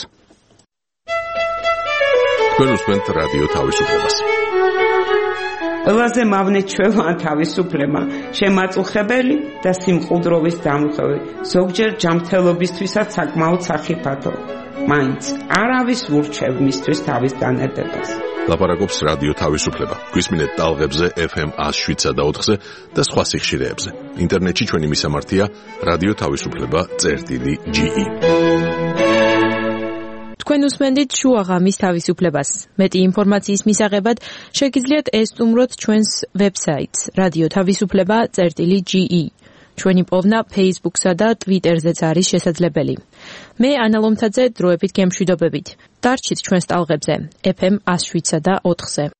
თქვენ უსმენთ რადიო თავისუფლებას. ყველაზე მავნე ჩვეულა თავისუფლება, შემაწუხებელი და სიმყუდროვის დამხევი, ზოგჯერ ჯანმრთელობისთვისაც საკმაოდ სახიფათო. მაინც არავის ურჩევ მისთვის თავის დანებებას. ლაპარაკობს რადიო თავისუფლება. გვისმინეთ ტალღებზე FM 107.4-ზე და სხვა სიხშირეებზე. ინტერნეტში ჩვენი მისამართია radioთავისუფლება.ge. თქვენ უსმენთ შუაღამის თავისუფლებას. მეტი ინფორმაციის მისაღებად შეგიძლიათ ესტუმროთ ჩვენს ვებსაიტს radioთავისუფლება.ge. ჩვენი პოვნა Facebook-სა და Twitter-ზეც არის შესაძლებელი. მე ანა ლომთაძე დროებით გემშვიდობებით. დარჩით ჩვენს ტალღებზე FM 107.4-ზე.